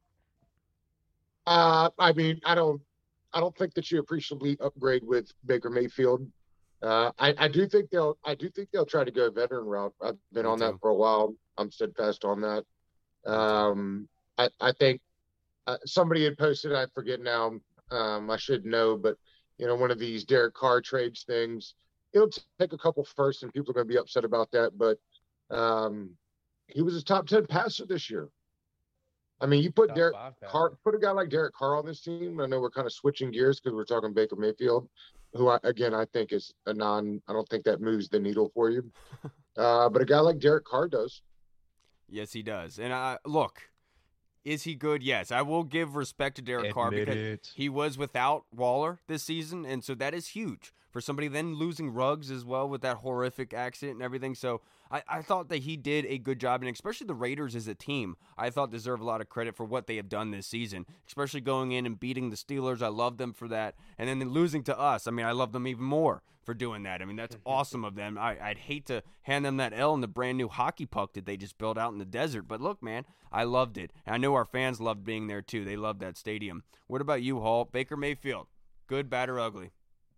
Uh, I mean, I don't, I don't think that you appreciably upgrade with Baker Mayfield. Uh, I, I do think they'll, I do think they'll try to go a veteran route. I've been Me on too. that for a while. I'm steadfast on that. Um, I, I think uh, somebody had posted, I forget now. Um, I should know, but you know, one of these Derek Carr trades things. It'll take a couple first, and people are going to be upset about that. But um, he was a top ten passer this year. I mean, you put Top Derek five passer. Carr, put a guy like Derek Carr on this team. I know we're kind of switching gears because we're talking Baker Mayfield, who I, again I think is a non. I don't think that moves the needle for you. Uh, but a guy like Derek Carr does. Yes, he does. And uh, look, is he good? Yes. I will give respect to Derek Carr Admit because it. he was without Waller this season, and so that is huge for somebody then losing Ruggs as well with that horrific accident and everything. So I, I thought that he did a good job, and especially the Raiders as a team, I thought deserve a lot of credit for what they have done this season, especially going in and beating the Steelers. I love them for that. And then losing to us, I mean, I love them even more for doing that. I mean, that's awesome of them. I, I'd hate to hand them that L in the brand new hockey puck that they just built out in the desert. But look, man, I loved it. And I know our fans loved being there too. They loved that stadium. What about you, Hall? Baker Mayfield, good, bad, or ugly?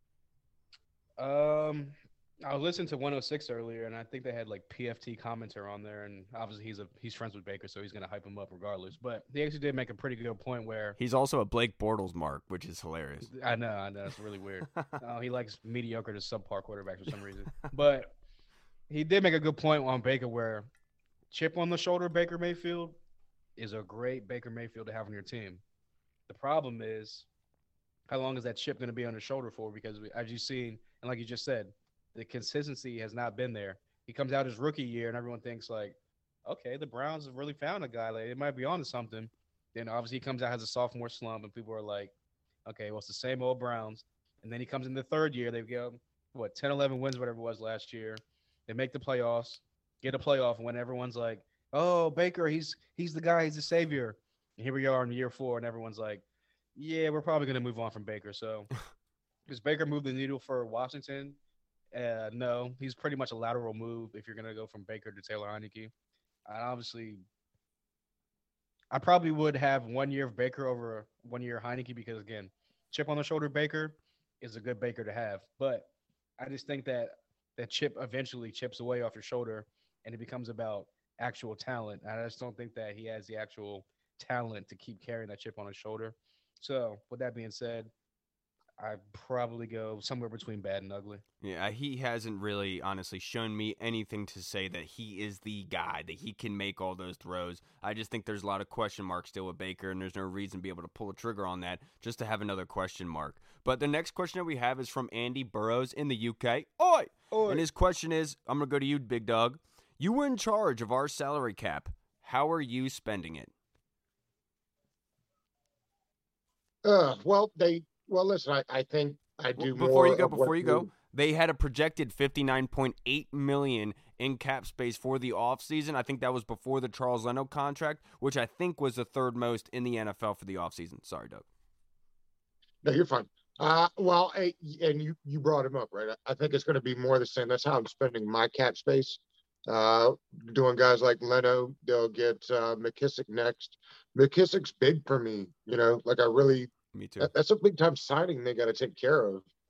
Um, I was listening to one oh six earlier, and I think they had like P F T commenter on there, and obviously he's a he's friends with Baker, so he's gonna hype him up regardless. But he actually did make a pretty good point where He's also a Blake Bortles mark, which is hilarious. I know, I know, it's really weird. uh, he likes mediocre to subpar quarterbacks for some reason, but he did make a good point on Baker where chip on the shoulder Baker Mayfield is a great Baker Mayfield to have on your team. The problem is, how long is that chip going to be on his shoulder for? Because we, as you've seen, and like you just said, the consistency has not been there. He comes out his rookie year, and everyone thinks like, okay, the Browns have really found a guy. Like, it might be on to something. Then obviously he comes out, has a sophomore slump, and people are like, okay, well, it's the same old Browns. And then he comes in the third year. They've got, what, ten, eleven wins, whatever it was last year. They make the playoffs, get a playoff, and when everyone's like, oh, Baker, he's he's the guy, he's the savior. And here we are in year four, and everyone's like, yeah, we're probably going to move on from Baker. So does Baker move the needle for Washington? Uh, no, he's pretty much a lateral move if you're going to go from Baker to Taylor Heineke. I obviously, I probably would have one year of Baker over one year of Heineke because, again, chip on the shoulder Baker is a good Baker to have. But I just think that that chip eventually chips away off your shoulder and it becomes about actual talent. I just don't think that he has the actual talent to keep carrying that chip on his shoulder. So with that being said, I'd probably go somewhere between bad and ugly. Yeah, he hasn't really, honestly, shown me anything to say that he is the guy, that he can make all those throws. I just think there's a lot of question marks still with Baker, and there's no reason to be able to pull a trigger on that just to have another question mark. But the next question that we have is from Andy Burrows in the U K. Oi! Oi. And his question is, I'm going to go to you, Big Dog. You were in charge of our salary cap. How are you spending it? Uh, well, they well listen. I, I think I do Before more. you go, of before what you go, they had a projected fifty-nine point eight million dollars in cap space for the offseason. I think that was before the Charles Leno contract, which I think was the third most in the N F L for the offseason. Sorry, Doug. No, you're fine. Uh, well, I, and you you brought him up, right? I, I think it's going to be more the same. That's how I'm spending my cap space. Uh, doing guys like Leno, they'll get uh, McKissick next. McKissick's big for me, you know. Like I really, Me too. that, that's a big time signing they got to take care of.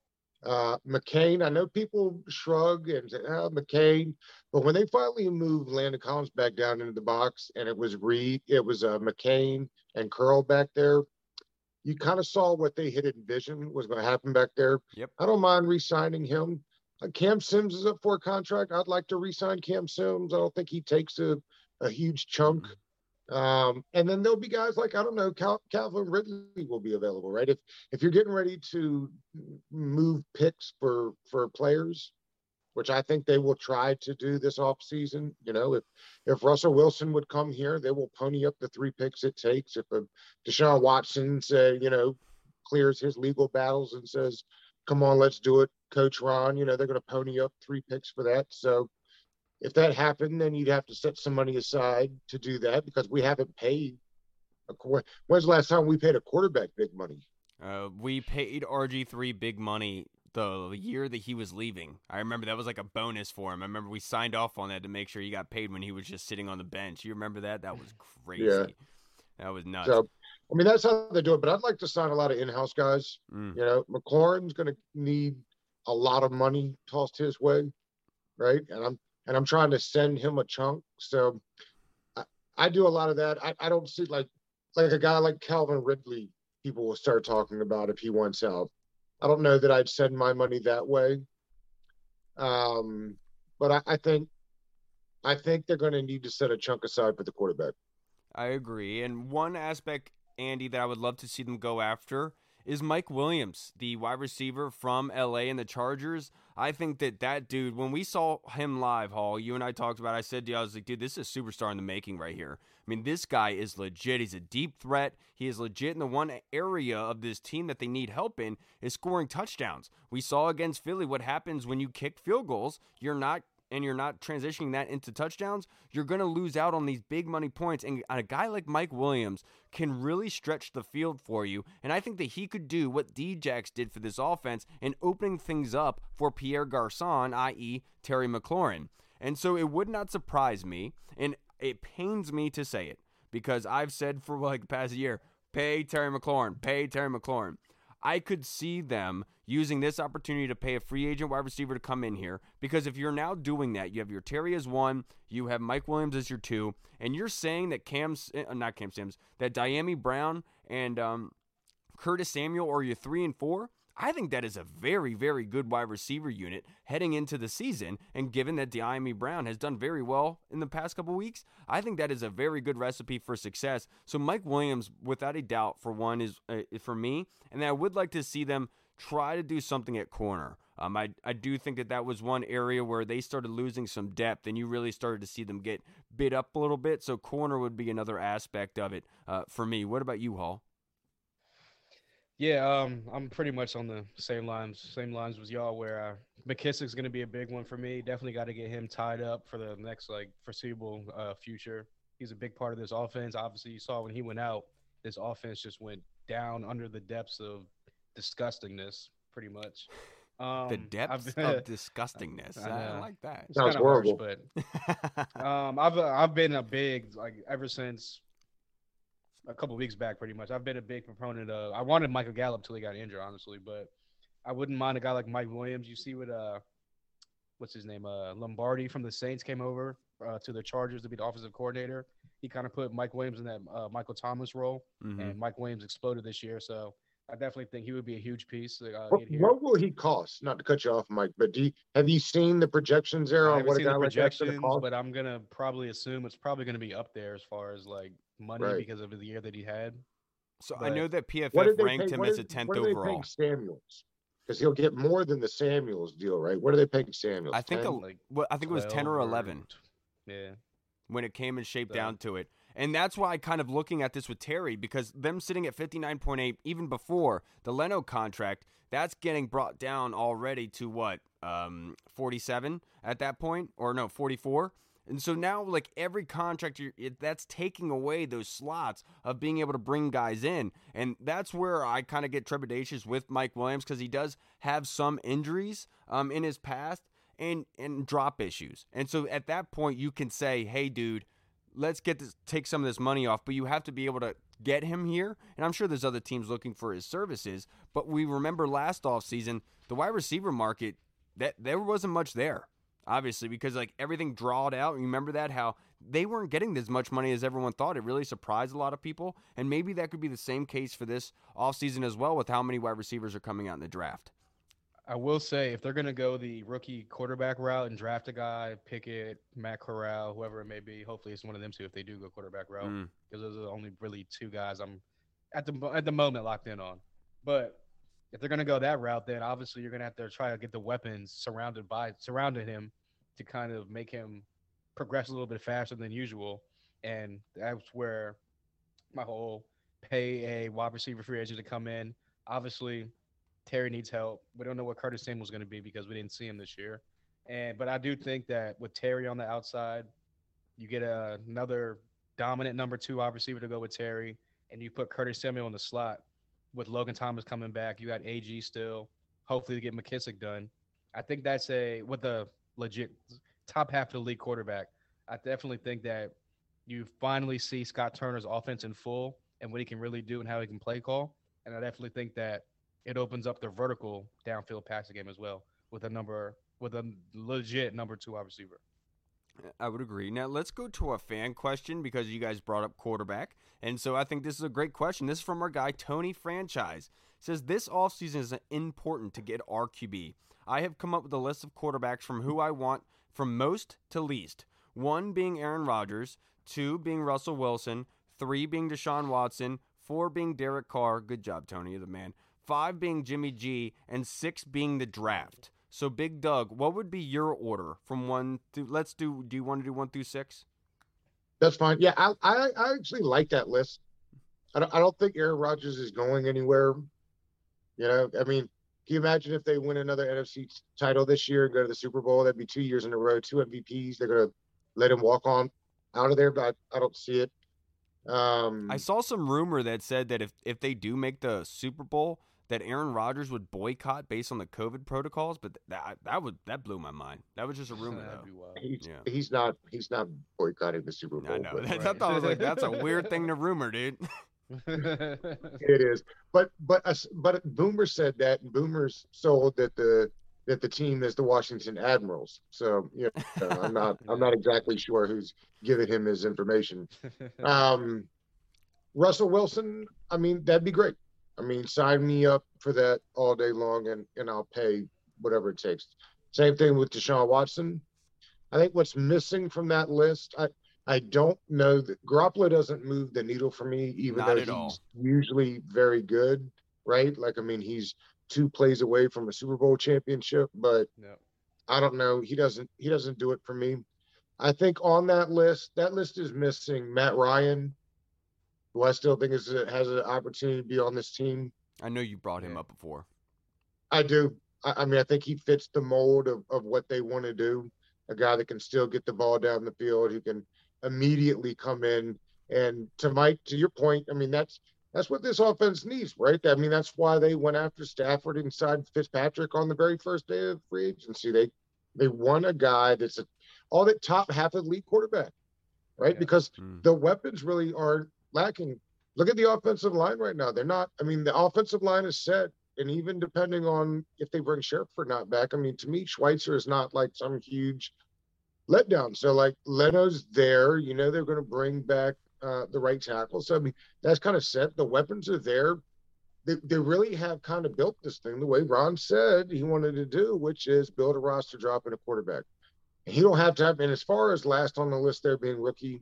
Uh, McCain, I know people shrug and say, oh, McCain, but when they finally moved Landon Collins back down into the box and it was Reed, it was uh, McCain and Curl back there, you kind of saw what they had envisioned was going to happen back there. Yep. I don't mind re-signing him. Uh, Cam Sims is up for a contract. I'd like to re-sign Cam Sims. I don't think he takes a, a huge chunk. Mm-hmm. Um, and then there'll be guys like, I don't know, Cal- Calvin Ridley will be available, right? If if you're getting ready to move picks for for players, which I think they will try to do this offseason, you know, if if Russell Wilson would come here, they will pony up the three picks it takes. If a Deshaun Watson, say, you know, clears his legal battles and says, come on, let's do it, Coach Ron, you know, they're going to pony up three picks for that. So if that happened, then you'd have to set some money aside to do that because we haven't paid. A, when's the last time we paid a quarterback big money? Uh, we paid R G three big money the year that he was leaving. I remember that was like a bonus for him. I remember we signed off on that to make sure he got paid when he was just sitting on the bench. You remember that? That was crazy. Yeah. That was nuts. So, I mean, that's how they do it. But I'd like to sign a lot of in-house guys. Mm. You know, McLaurin's going to need a lot of money tossed his way, right? And I'm and I'm trying to send him a chunk. So I, I do a lot of that. I, I don't see like like a guy like Calvin Ridley, people will start talking about if he wants out. I don't know that I'd send my money that way. Um, but I, I think I think they're going to need to set a chunk aside for the quarterback. I agree. And one aspect, Andy, that I would love to see them go after is Mike Williams, the wide receiver from L A and the Chargers. I think that that dude, when we saw him live, Hall, you and I talked about it, I said to you, I was like, dude, this is a superstar in the making right here. I mean, this guy is legit. He's a deep threat. He is legit in the one area of this team that they need help in is scoring touchdowns. We saw against Philly what happens when you kick field goals. You're not and you're not transitioning that into touchdowns, you're going to lose out on these big money points. And a guy like Mike Williams can really stretch the field for you. And I think that he could do what D-Jax did for this offense in opening things up for Pierre Garçon, that is. Terry McLaurin. And so it would not surprise me, and it pains me to say it, because I've said for like the past year, pay Terry McLaurin, pay Terry McLaurin. I could see them using this opportunity to pay a free agent wide receiver to come in here, because if you're now doing that, you have your Terry as one, you have Mike Williams as your two, and you're saying that Cam, uh, not Cam Sims, that Dyami Brown and um, Curtis Samuel are your three and four. I think that is a very, very good wide receiver unit heading into the season, and given that Dyami Brown has done very well in the past couple weeks, I think that is a very good recipe for success. So Mike Williams, without a doubt, for one, is uh, for me, and I would like to see them try to do something at corner. Um, I, I do think that that was one area where they started losing some depth, and you really started to see them get bit up a little bit, so corner would be another aspect of it uh, for me. What about you, Hall? Yeah, um, I'm pretty much on the same lines, same lines as y'all. Where uh, McKissick's going to be a big one for me. Definitely got to get him tied up for the next like foreseeable uh, future. He's a big part of this offense. Obviously, you saw when he went out, this offense just went down under the depths of disgustingness, pretty much. Um, the depths been, of disgustingness. I, I, I like that. It's Sounds horrible. Harsh, but um, I've I've been a big like ever since. A couple of weeks back, pretty much. I've been a big proponent of. I wanted Michael Gallup till he got injured, honestly, but I wouldn't mind a guy like Mike Williams. You see what uh, what's his name? Uh, Lombardi from the Saints came over uh, to the Chargers to be the offensive coordinator. He kind of put Mike Williams in that uh, Michael Thomas role, mm-hmm. and Mike Williams exploded this year. So I definitely think he would be a huge piece. Uh, what, what will he cost? Not to cut you off, Mike, but do you, have you seen the projections there I on what a guy the like that's projections, cost? but I'm gonna probably assume it's probably gonna be up there as far as like money right. because of the year that he had. So but I know that P F F ranked pay, him as a tenth what overall. What are they paying Samuels? Because he'll get more than the Samuels deal, right? What are they paying Samuels? I think a, like well, I think it was ten or eleven. Or, yeah, when it came and shaped so. down to it. And that's why I kind of looking at this with Terry, because them sitting at fifty-nine point eight, even before the Leno contract, that's getting brought down already to what, um, forty-seven at that point, or no, forty-four. And so now, like, every contract, you're, it, that's taking away those slots of being able to bring guys in. And that's where I kind of get trepidatious with Mike Williams, because he does have some injuries um, in his past and, and drop issues. And so at that point, you can say, hey, dude, let's get this, take some of this money off, but you have to be able to get him here. And I'm sure there's other teams looking for his services. But we remember last offseason, the wide receiver market, that there wasn't much there, obviously, because like everything drawed out. You remember that, how they weren't getting as much money as everyone thought. It really surprised a lot of people. And maybe that could be the same case for this offseason as well, with how many wide receivers are coming out in the draft. I will say, if they're going to go the rookie quarterback route and draft a guy, Pickett, Matt Corral, whoever it may be, hopefully it's one of them two if they do go quarterback route, Mm. because those are the only really two guys I'm at the at the moment locked in on. But if they're going to go that route, then obviously you're going to have to try to get the weapons surrounded by surrounded him to kind of make him progress a little bit faster than usual. And that's where my whole pay a wide receiver free agent to come in. Obviously, Terry needs help. We don't know what Curtis Samuel's going to be because we didn't see him this year. And but I do think that with Terry on the outside, you get a, another dominant number two wide receiver to go with Terry, and you put Curtis Samuel in the slot with Logan Thomas coming back. You got A G still, hopefully to get McKissick done. I think that's a with a legit top half of the league quarterback. I definitely think that you finally see Scott Turner's offense in full and what he can really do and how he can play call. And I definitely think that it opens up the vertical downfield passing game as well with a number with a legit number two wide receiver. I would agree. Now, let's go to a fan question because you guys brought up quarterback. And so I think this is a great question. This is from our guy, Tony Franchise. It says, this offseason is important to get our Q B. I have come up with a list of quarterbacks from who I want from most to least. One being Aaron Rodgers, two being Russell Wilson, three being Deshaun Watson, four being Derek Carr. Good job, Tony. You're the man. Five being Jimmy G, and six being the draft. So, Big Doug, what would be your order from one to, let's do, do you want to do one through six? That's fine. Yeah, I I, I actually like that list. I don't, I don't think Aaron Rodgers is going anywhere. You know, I mean, can you imagine if they win another N F C title this year and go to the Super Bowl? That'd be two years in a row, two M V Ps. They're going to let him walk on out of there, but I, I don't see it. Um, I saw some rumor that said that if, if they do make the Super Bowl, that Aaron Rodgers would boycott based on the COVID protocols, but that that would that blew my mind. That was just a rumor, That'd though. be wild. he's, Yeah. he's not he's not boycotting the Super Bowl. I know. but- I thought I was like, that's a weird thing to rumor, dude. It is, but but us but Boomer said that, and Boomer's sold that the that the team is the Washington Admirals. So you know, I'm not I'm not exactly sure who's giving him his information. Um, Russell Wilson, I mean, that'd be great. I mean, sign me up for that all day long, and and I'll pay whatever it takes. Same thing with Deshaun Watson. I think what's missing from that list, I I don't know that Garoppolo doesn't move the needle for me, even Not though at he's all. usually very good, right? Like, I mean, he's two plays away from a Super Bowl championship, but Yeah. I don't know. He doesn't he doesn't do it for me. I think on that list, that list is missing Matt Ryan, who I still think is has an opportunity to be on this team. I know you brought him Yeah. up before. I do. I, I mean, I think he fits the mold of, of what they want to do. A guy that can still get the ball down the field, who can immediately come in. And to Mike, to your point, I mean, that's that's what this offense needs, right? I mean, that's why they went after Stafford and signed Fitzpatrick on the very first day of free agency. They they won a guy that's a, all that top half of the league quarterback, right? Yeah. Because Mm. the weapons really are lacking. Look at the offensive line right now. They're not, I mean, the offensive line is set. And even depending on if they bring Sheriff or not back, I mean, to me, Schweitzer is not like some huge letdown. So, like, Leno's there. You know, they're going to bring back uh, the right tackle. So, I mean, that's kind of set. The weapons are there. They, they really have kind of built this thing the way Ron said he wanted to do, which is build a roster, drop in a quarterback. And he don't have to have, and as far as last on the list there being rookie,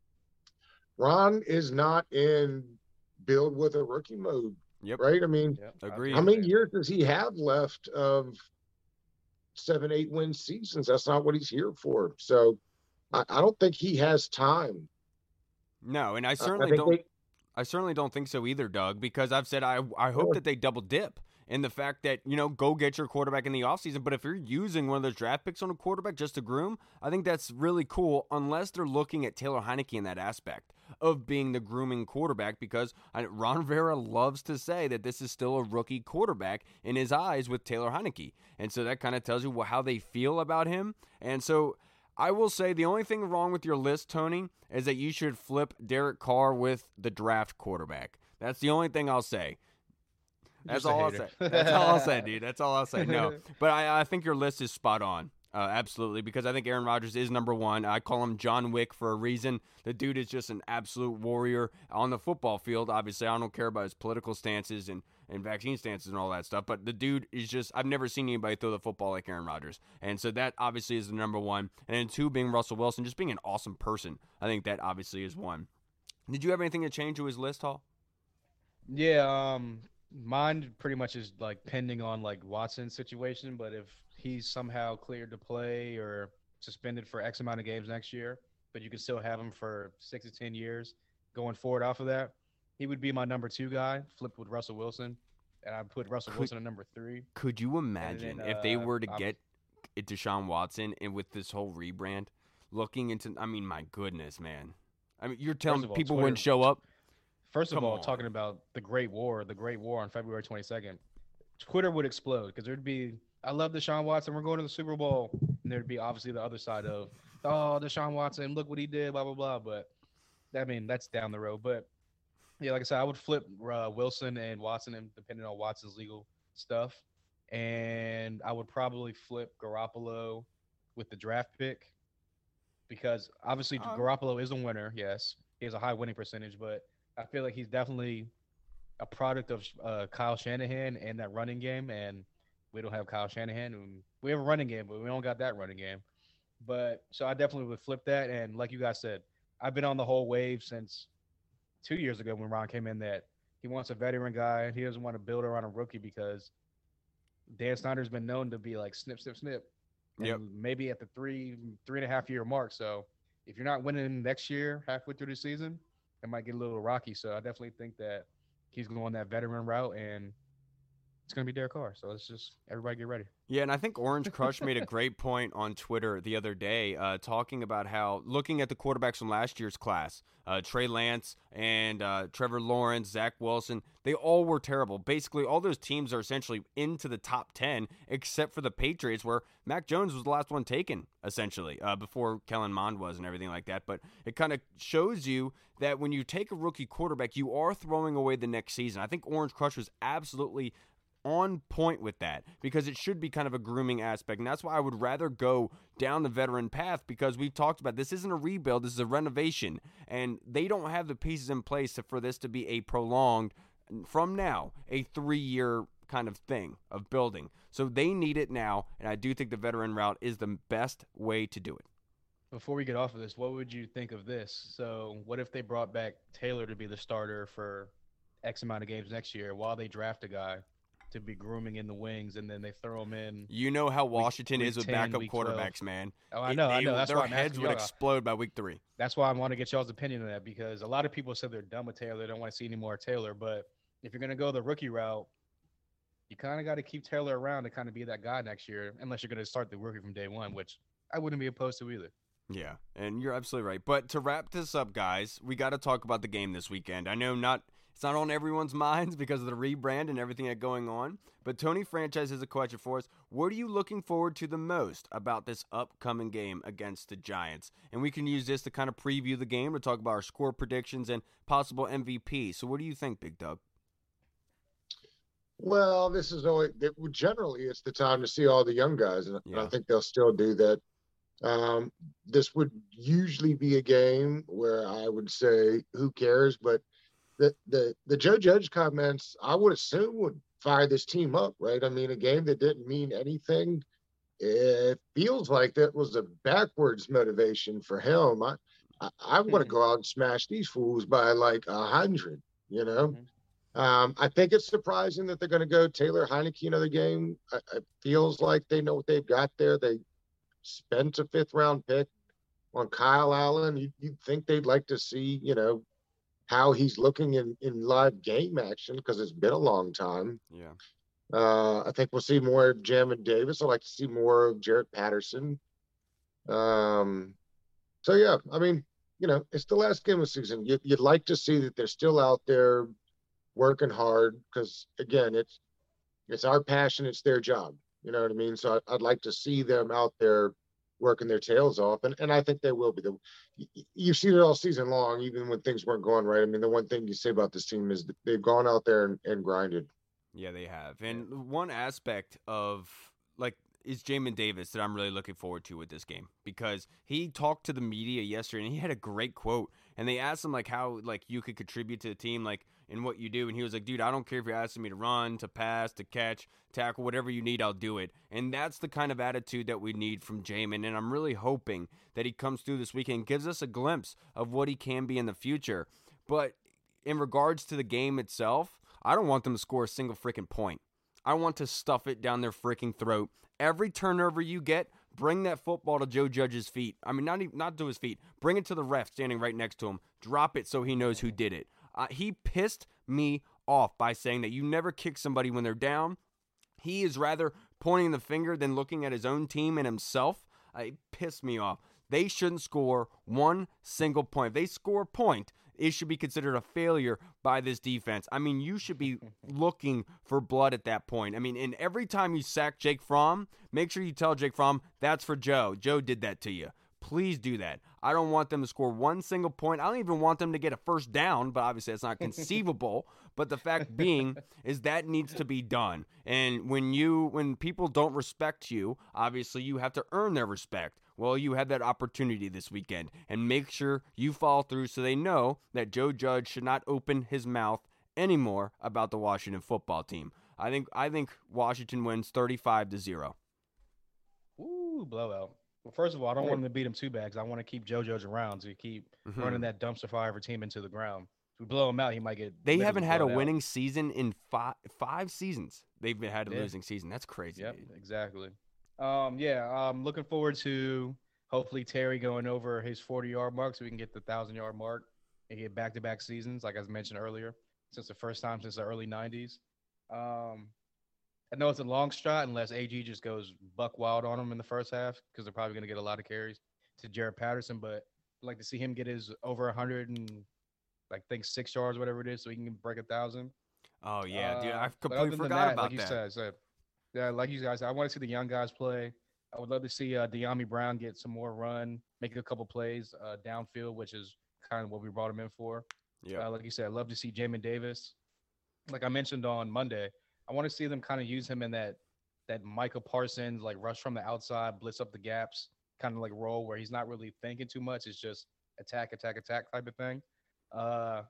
Ron is not in build with a rookie mode, Yep. right? I mean, Yep. Agreed. how many years does he have left of seven, eight win seasons? That's not what he's here for. So I, I don't think he has time. No, and I I- I certainly think don't. they- I certainly don't think so either, Doug, because I've said I I hope Sure. that they double dip in the fact that, you know, go get your quarterback in the offseason. But if you're using one of those draft picks on a quarterback just to groom, I think that's really cool, unless they're looking at Taylor Heineke in that aspect of being the grooming quarterback, because I, Ron Rivera loves to say that this is still a rookie quarterback in his eyes with Taylor Heineke. And so that kind of tells you how they feel about him. And so I will say the only thing wrong with your list, Tony, is that you should flip Derek Carr with the draft quarterback. That's the only thing I'll say. That's all I'll say. That's all I'll say, dude. That's all I'll say. No, but I, I think your list is spot on. Uh, absolutely, because I think Aaron Rodgers is number one. I call him John Wick for a reason. The dude is just an absolute warrior on the football field. Obviously, I don't care about his political stances and, and vaccine stances and all that stuff, but the dude is just, I've never seen anybody throw the football like Aaron Rodgers. And so that obviously is the number one. And then two being Russell Wilson, just being an awesome person. I think that obviously is one. Did you have anything to change to his list, Hall? Yeah, um, mine pretty much is like pending on like Watson's situation, but if he's somehow cleared to play or suspended for X amount of games next year, but you can still have him for six to ten years going forward off of that, he would be my number two guy, flipped with Russell Wilson, and I put Russell Could- Wilson at number three. Could you imagine then, if they uh, were to I'm- get it Deshaun Watson and with this whole rebrand, looking into, I mean, my goodness, man. I mean, you're telling First of all, people Twitter- wouldn't show up? First of Come all, on. talking about the Great War, the Great War on February twenty-second, Twitter would explode because there'd be, I love Deshaun Watson, we're going to the Super Bowl. And there'd be obviously the other side of, oh, Deshaun Watson, look what he did, blah, blah, blah. But I mean, that's down the road. But yeah, like I said, I would flip uh, Wilson and Watson, and depending on Watson's legal stuff. And I would probably flip Garoppolo with the draft pick because obviously Um, Garoppolo is a winner. Yes, he has a high winning percentage, but I feel like he's definitely a product of uh, Kyle Shanahan and that running game. And we don't have Kyle Shanahan. And we have a running game, but we don't got that running game. But so I definitely would flip that. And like you guys said, I've been on the whole wave since two years ago when Ron came in that he wants a veteran guy. He doesn't want to build around a rookie because Dan Snyder's been known to be like snip, snip, snip. And Yep. maybe at the three, three and a half year mark. So if you're not winning next year, halfway through the season, it might get a little rocky. So I definitely think that he's going that veteran route, and it's going to be Derek Carr. So let's just everybody get ready. Yeah, and I think Orange Crush made a great point on Twitter the other day, uh, talking about how looking at the quarterbacks from last year's class, uh, Trey Lance and uh, Trevor Lawrence, Zach Wilson, they all were terrible. Basically, all those teams are essentially into the top ten, except for the Patriots, where Mac Jones was the last one taken, essentially, uh, before Kellen Mond was and everything like that. But it kind of shows you that when you take a rookie quarterback, you are throwing away the next season. I think Orange Crush was absolutely on point with that because it should be kind of a grooming aspect, and that's why I would rather go down the veteran path, because we've talked about this isn't a rebuild, this is a renovation, and they don't have the pieces in place to, for this to be a prolonged, from now, a three-year kind of thing of building. So they need it now, and I do think the veteran route is the best way to do it. Before we get off of this, what would you think of this? So what if they brought back Taylor to be the starter for X amount of games next year while they draft a guy to be grooming in the wings, and then they throw him in? You know how Washington week is with ten, backup week twelve. quarterbacks, man. Oh, I It- know, I they- know. That's their why I'm heads asking would y'all. explode by week three. That's why I want to get y'all's opinion on that, because a lot of people said they're done with Taylor. They don't want to see any more Taylor. But if you're going to go the rookie route, you kind of got to keep Taylor around to kind of be that guy next year, unless you're going to start the rookie from day one, which I wouldn't be opposed to either. Yeah, and you're absolutely right. But to wrap this up, guys, we got to talk about the game this weekend. I know not it's not on everyone's minds because of the rebrand and everything that's going on, but Tony Franchise has a question for us. What are you looking forward to the most about this upcoming game against the Giants? And we can use this to kind of preview the game, to talk about our score predictions and possible M V P. So what do you think, Big Doug? Well, this is only it, generally it's the time to see all the young guys, and Yeah. I think they'll still do that. Um, this would usually be a game where I would say, "Who cares?" But the the the Joe Judge comments, I would assume, would fire this team up, right? I mean, a game that didn't mean anything. It feels like that was a backwards motivation for him. I I, I want to go out and smash these fools by like a hundred, you know. Mhm. Um, I think it's surprising that they're going to go Taylor Heineke another game. I- It feels like they know what they've got there. They spent a fifth round pick on Kyle Allen. You, you'd think they'd like to see, you know, how he's looking in, in live game action, because it's been a long time. Yeah. Uh, I think we'll see more of Jamin Davis. I'd like to see more of Jarrett Patterson. Um, so, yeah, I mean, you know, it's the last game of the season. You, you'd like to see that they're still out there working hard, because, again, it's it's our passion. It's their job. You know what I mean? So I, I'd like to see them out there working their tails off, and, and I think they will be. The, you've seen it all season long, even when things weren't going right. I mean, the one thing you say about this team is that they've gone out there and, and grinded. Yeah, they have. And one aspect of, like, is Jamin Davis that I'm really looking forward to with this game, because he talked to the media yesterday and he had a great quote, and they asked him like how like you could contribute to the team like in what you do, and he was like, dude, I don't care if you're asking me to run, to pass, to catch, tackle, whatever you need, I'll do it. And that's the kind of attitude that we need from Jamin, and I'm really hoping that he comes through this weekend and gives us a glimpse of what he can be in the future. But in regards to the game itself, I don't want them to score a single freaking point. I want to stuff it down their freaking throat. Every turnover you get, bring that football to Joe Judge's feet. I mean, not even, not to his feet. Bring it to the ref standing right next to him. Drop it so he knows who did it. Uh, he pissed me off by saying that you never kick somebody when they're down. He is rather pointing the finger than looking at his own team and himself. Uh, it pissed me off. They shouldn't score one single point. If they score a point, it should be considered a failure by this defense. I mean, you should be looking for blood at that point. I mean, and every time you sack Jake Fromm, make sure you tell Jake Fromm, that's for Joe. Joe did that to you. Please do that. I don't want them to score one single point. I don't even want them to get a first down, but obviously that's not conceivable. But the fact being is that needs to be done. And when you, when people don't respect you, obviously you have to earn their respect. Well, you had that opportunity this weekend, and make sure you follow through so they know that Joe Judge should not open his mouth anymore about the Washington football team. I think I think Washington wins thirty-five to zero. Ooh, blowout. Well, first of all, I don't want them to beat him too bad because I want to keep Joe Judge around to keep mm-hmm. running that dumpster fire team into the ground. If we blow him out, he might get. They haven't had a winning out. season in five five seasons. They've had a yeah. losing season. That's crazy. Yep, dude. exactly. Um, yeah, I'm looking forward to hopefully Terry going over his forty-yard mark so we can get the one thousand-yard mark and get back-to-back seasons, like I mentioned earlier, since the first time since the early nineties. Um, I know it's a long shot unless A G just goes buck wild on him in the first half because they're probably going to get a lot of carries to Jaret Patterson, but I'd like to see him get his over one hundred and, like, think six yards, whatever it is, so he can break a one thousand. Oh, yeah, uh, dude. I but completely other than forgot that, about like that. You said, so, yeah, like you guys, I want to see the young guys play. I would love to see uh, De'Ami Brown get some more run, make a couple plays uh, downfield, which is kind of what we brought him in for. Yeah, uh, like you said, I'd love to see Jamin Davis. Like I mentioned on Monday, I want to see them kind of use him in that that Micah Parsons, like rush from the outside, blitz up the gaps, kind of like role where he's not really thinking too much. It's just attack, attack, attack type of thing. Uh,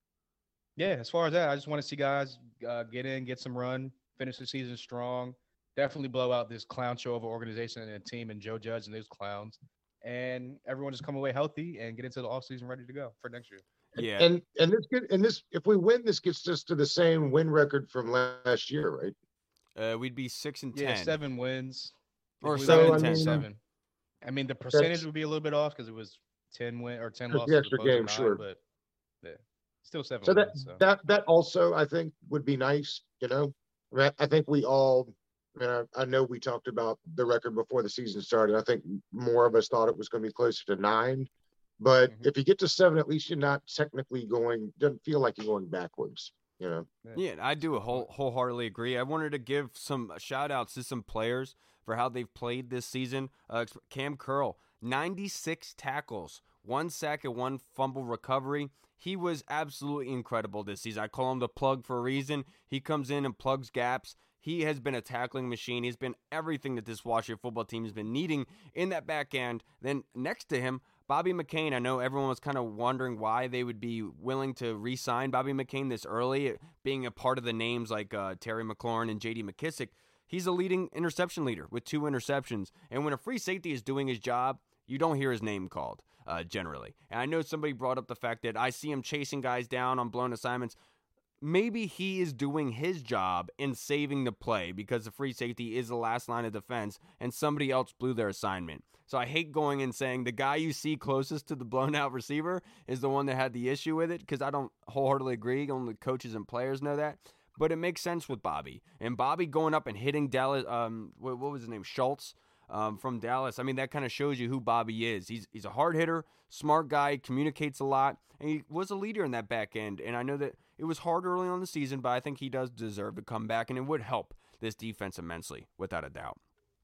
yeah, as far as that, I just want to see guys uh, get in, get some run, finish the season strong. Definitely blow out this clown show of an organization and a team and Joe Judge and those clowns. And everyone just come away healthy and get into the offseason ready to go for next year. Yeah. And and this get and this if we win, this gets us to the same win record from last year, right? Uh, we'd be six and ten. Yeah, seven wins. Or we seven win and ten. Seven. I mean, the percentage would be a little bit off because it was ten win or ten losses. The extra game, nine, sure. But yeah, still seven So that wins. So. that that also I think would be nice. You know, I, mean, I think we all. I, mean, I, I know we talked about the record before the season started. I think more of us thought it was going to be closer to nine. But mm-hmm. if you get to seven, at least you're not technically going, doesn't feel like you're going backwards, you know? Yeah, I do whole, wholeheartedly agree. I wanted to give some shout outs to some players for how they've played this season. Uh, Cam Curl, ninety-six tackles, one sack and one fumble recovery. He was absolutely incredible this season. I call him the plug for a reason. He comes in and plugs gaps. He has been a tackling machine. He's been everything that this Washington football team has been needing in that back end. Then next to him, Bobby McCain. I know everyone was kind of wondering why they would be willing to re-sign Bobby McCain this early, being a part of the names like uh, Terry McLaurin and J D McKissick. He's a leading interception leader with two interceptions. And when a free safety is doing his job, you don't hear his name called uh, generally. And I know somebody brought up the fact that I see him chasing guys down on blown assignments. Maybe he is doing his job in saving the play because the free safety is the last line of defense and somebody else blew their assignment. So I hate going and saying the guy you see closest to the blown out receiver is the one that had the issue with it because I don't wholeheartedly agree. Only coaches and players know that. But it makes sense with Bobby. And Bobby going up and hitting Dallas, um, what, what was his name, Schultz um, from Dallas. I mean, that kind of shows you who Bobby is. He's, he's a hard hitter, smart guy, communicates a lot, and he was a leader in that back end. And I know that it was hard early on in the season, but I think he does deserve to come back, and it would help this defense immensely, without a doubt.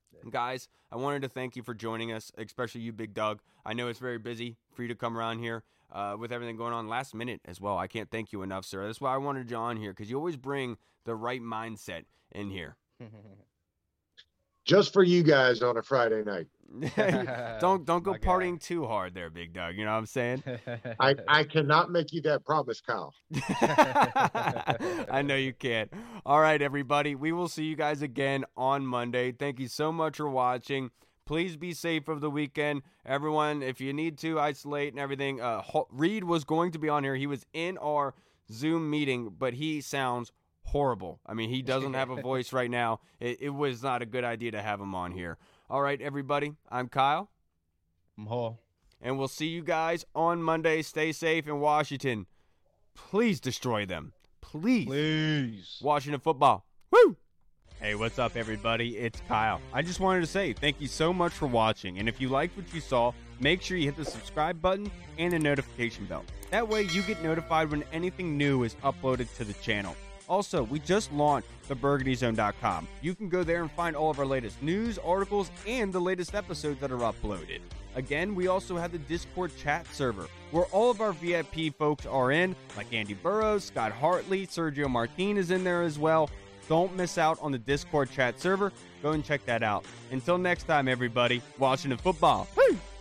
Guys, I wanted to thank you for joining us, especially you, Big Doug. I know it's very busy for you to come around here uh, with everything going on last minute as well. I can't thank you enough, sir. That's why I wanted you on here, because you always bring the right mindset in here. Just for you guys on a Friday night. don't don't go My partying guy. too hard there, Big Doug. You know what I'm saying? I, I cannot make you that promise, Kyle. I know you can't. All right, everybody. We will see you guys again on Monday. Thank you so much for watching. Please be safe over the weekend. Everyone, if you need to, isolate and everything. Uh, Reed was going to be on here. He was in our Zoom meeting, but he sounds horrible. I mean, he doesn't have a voice right now. It, it was not a good idea to have him on here. All right, everybody. I'm Kyle. I'm Hall. And we'll see you guys on Monday. Stay safe in Washington. Please destroy them. Please. Please. Washington football. Woo! Hey, what's up, everybody? It's Kyle. I just wanted to say thank you so much for watching. And if you liked what you saw, make sure you hit the subscribe button and the notification bell. That way you get notified when anything new is uploaded to the channel. Also, we just launched the burgundy zone dot com. You can go there and find all of our latest news, articles, and the latest episodes that are uploaded. Again, we also have the Discord chat server, where all of our V I P folks are in, like Andy Burrows, Scott Hartley, Sergio Martin is in there as well. Don't miss out on the Discord chat server. Go and check that out. Until next time, everybody, Washington football. Woo!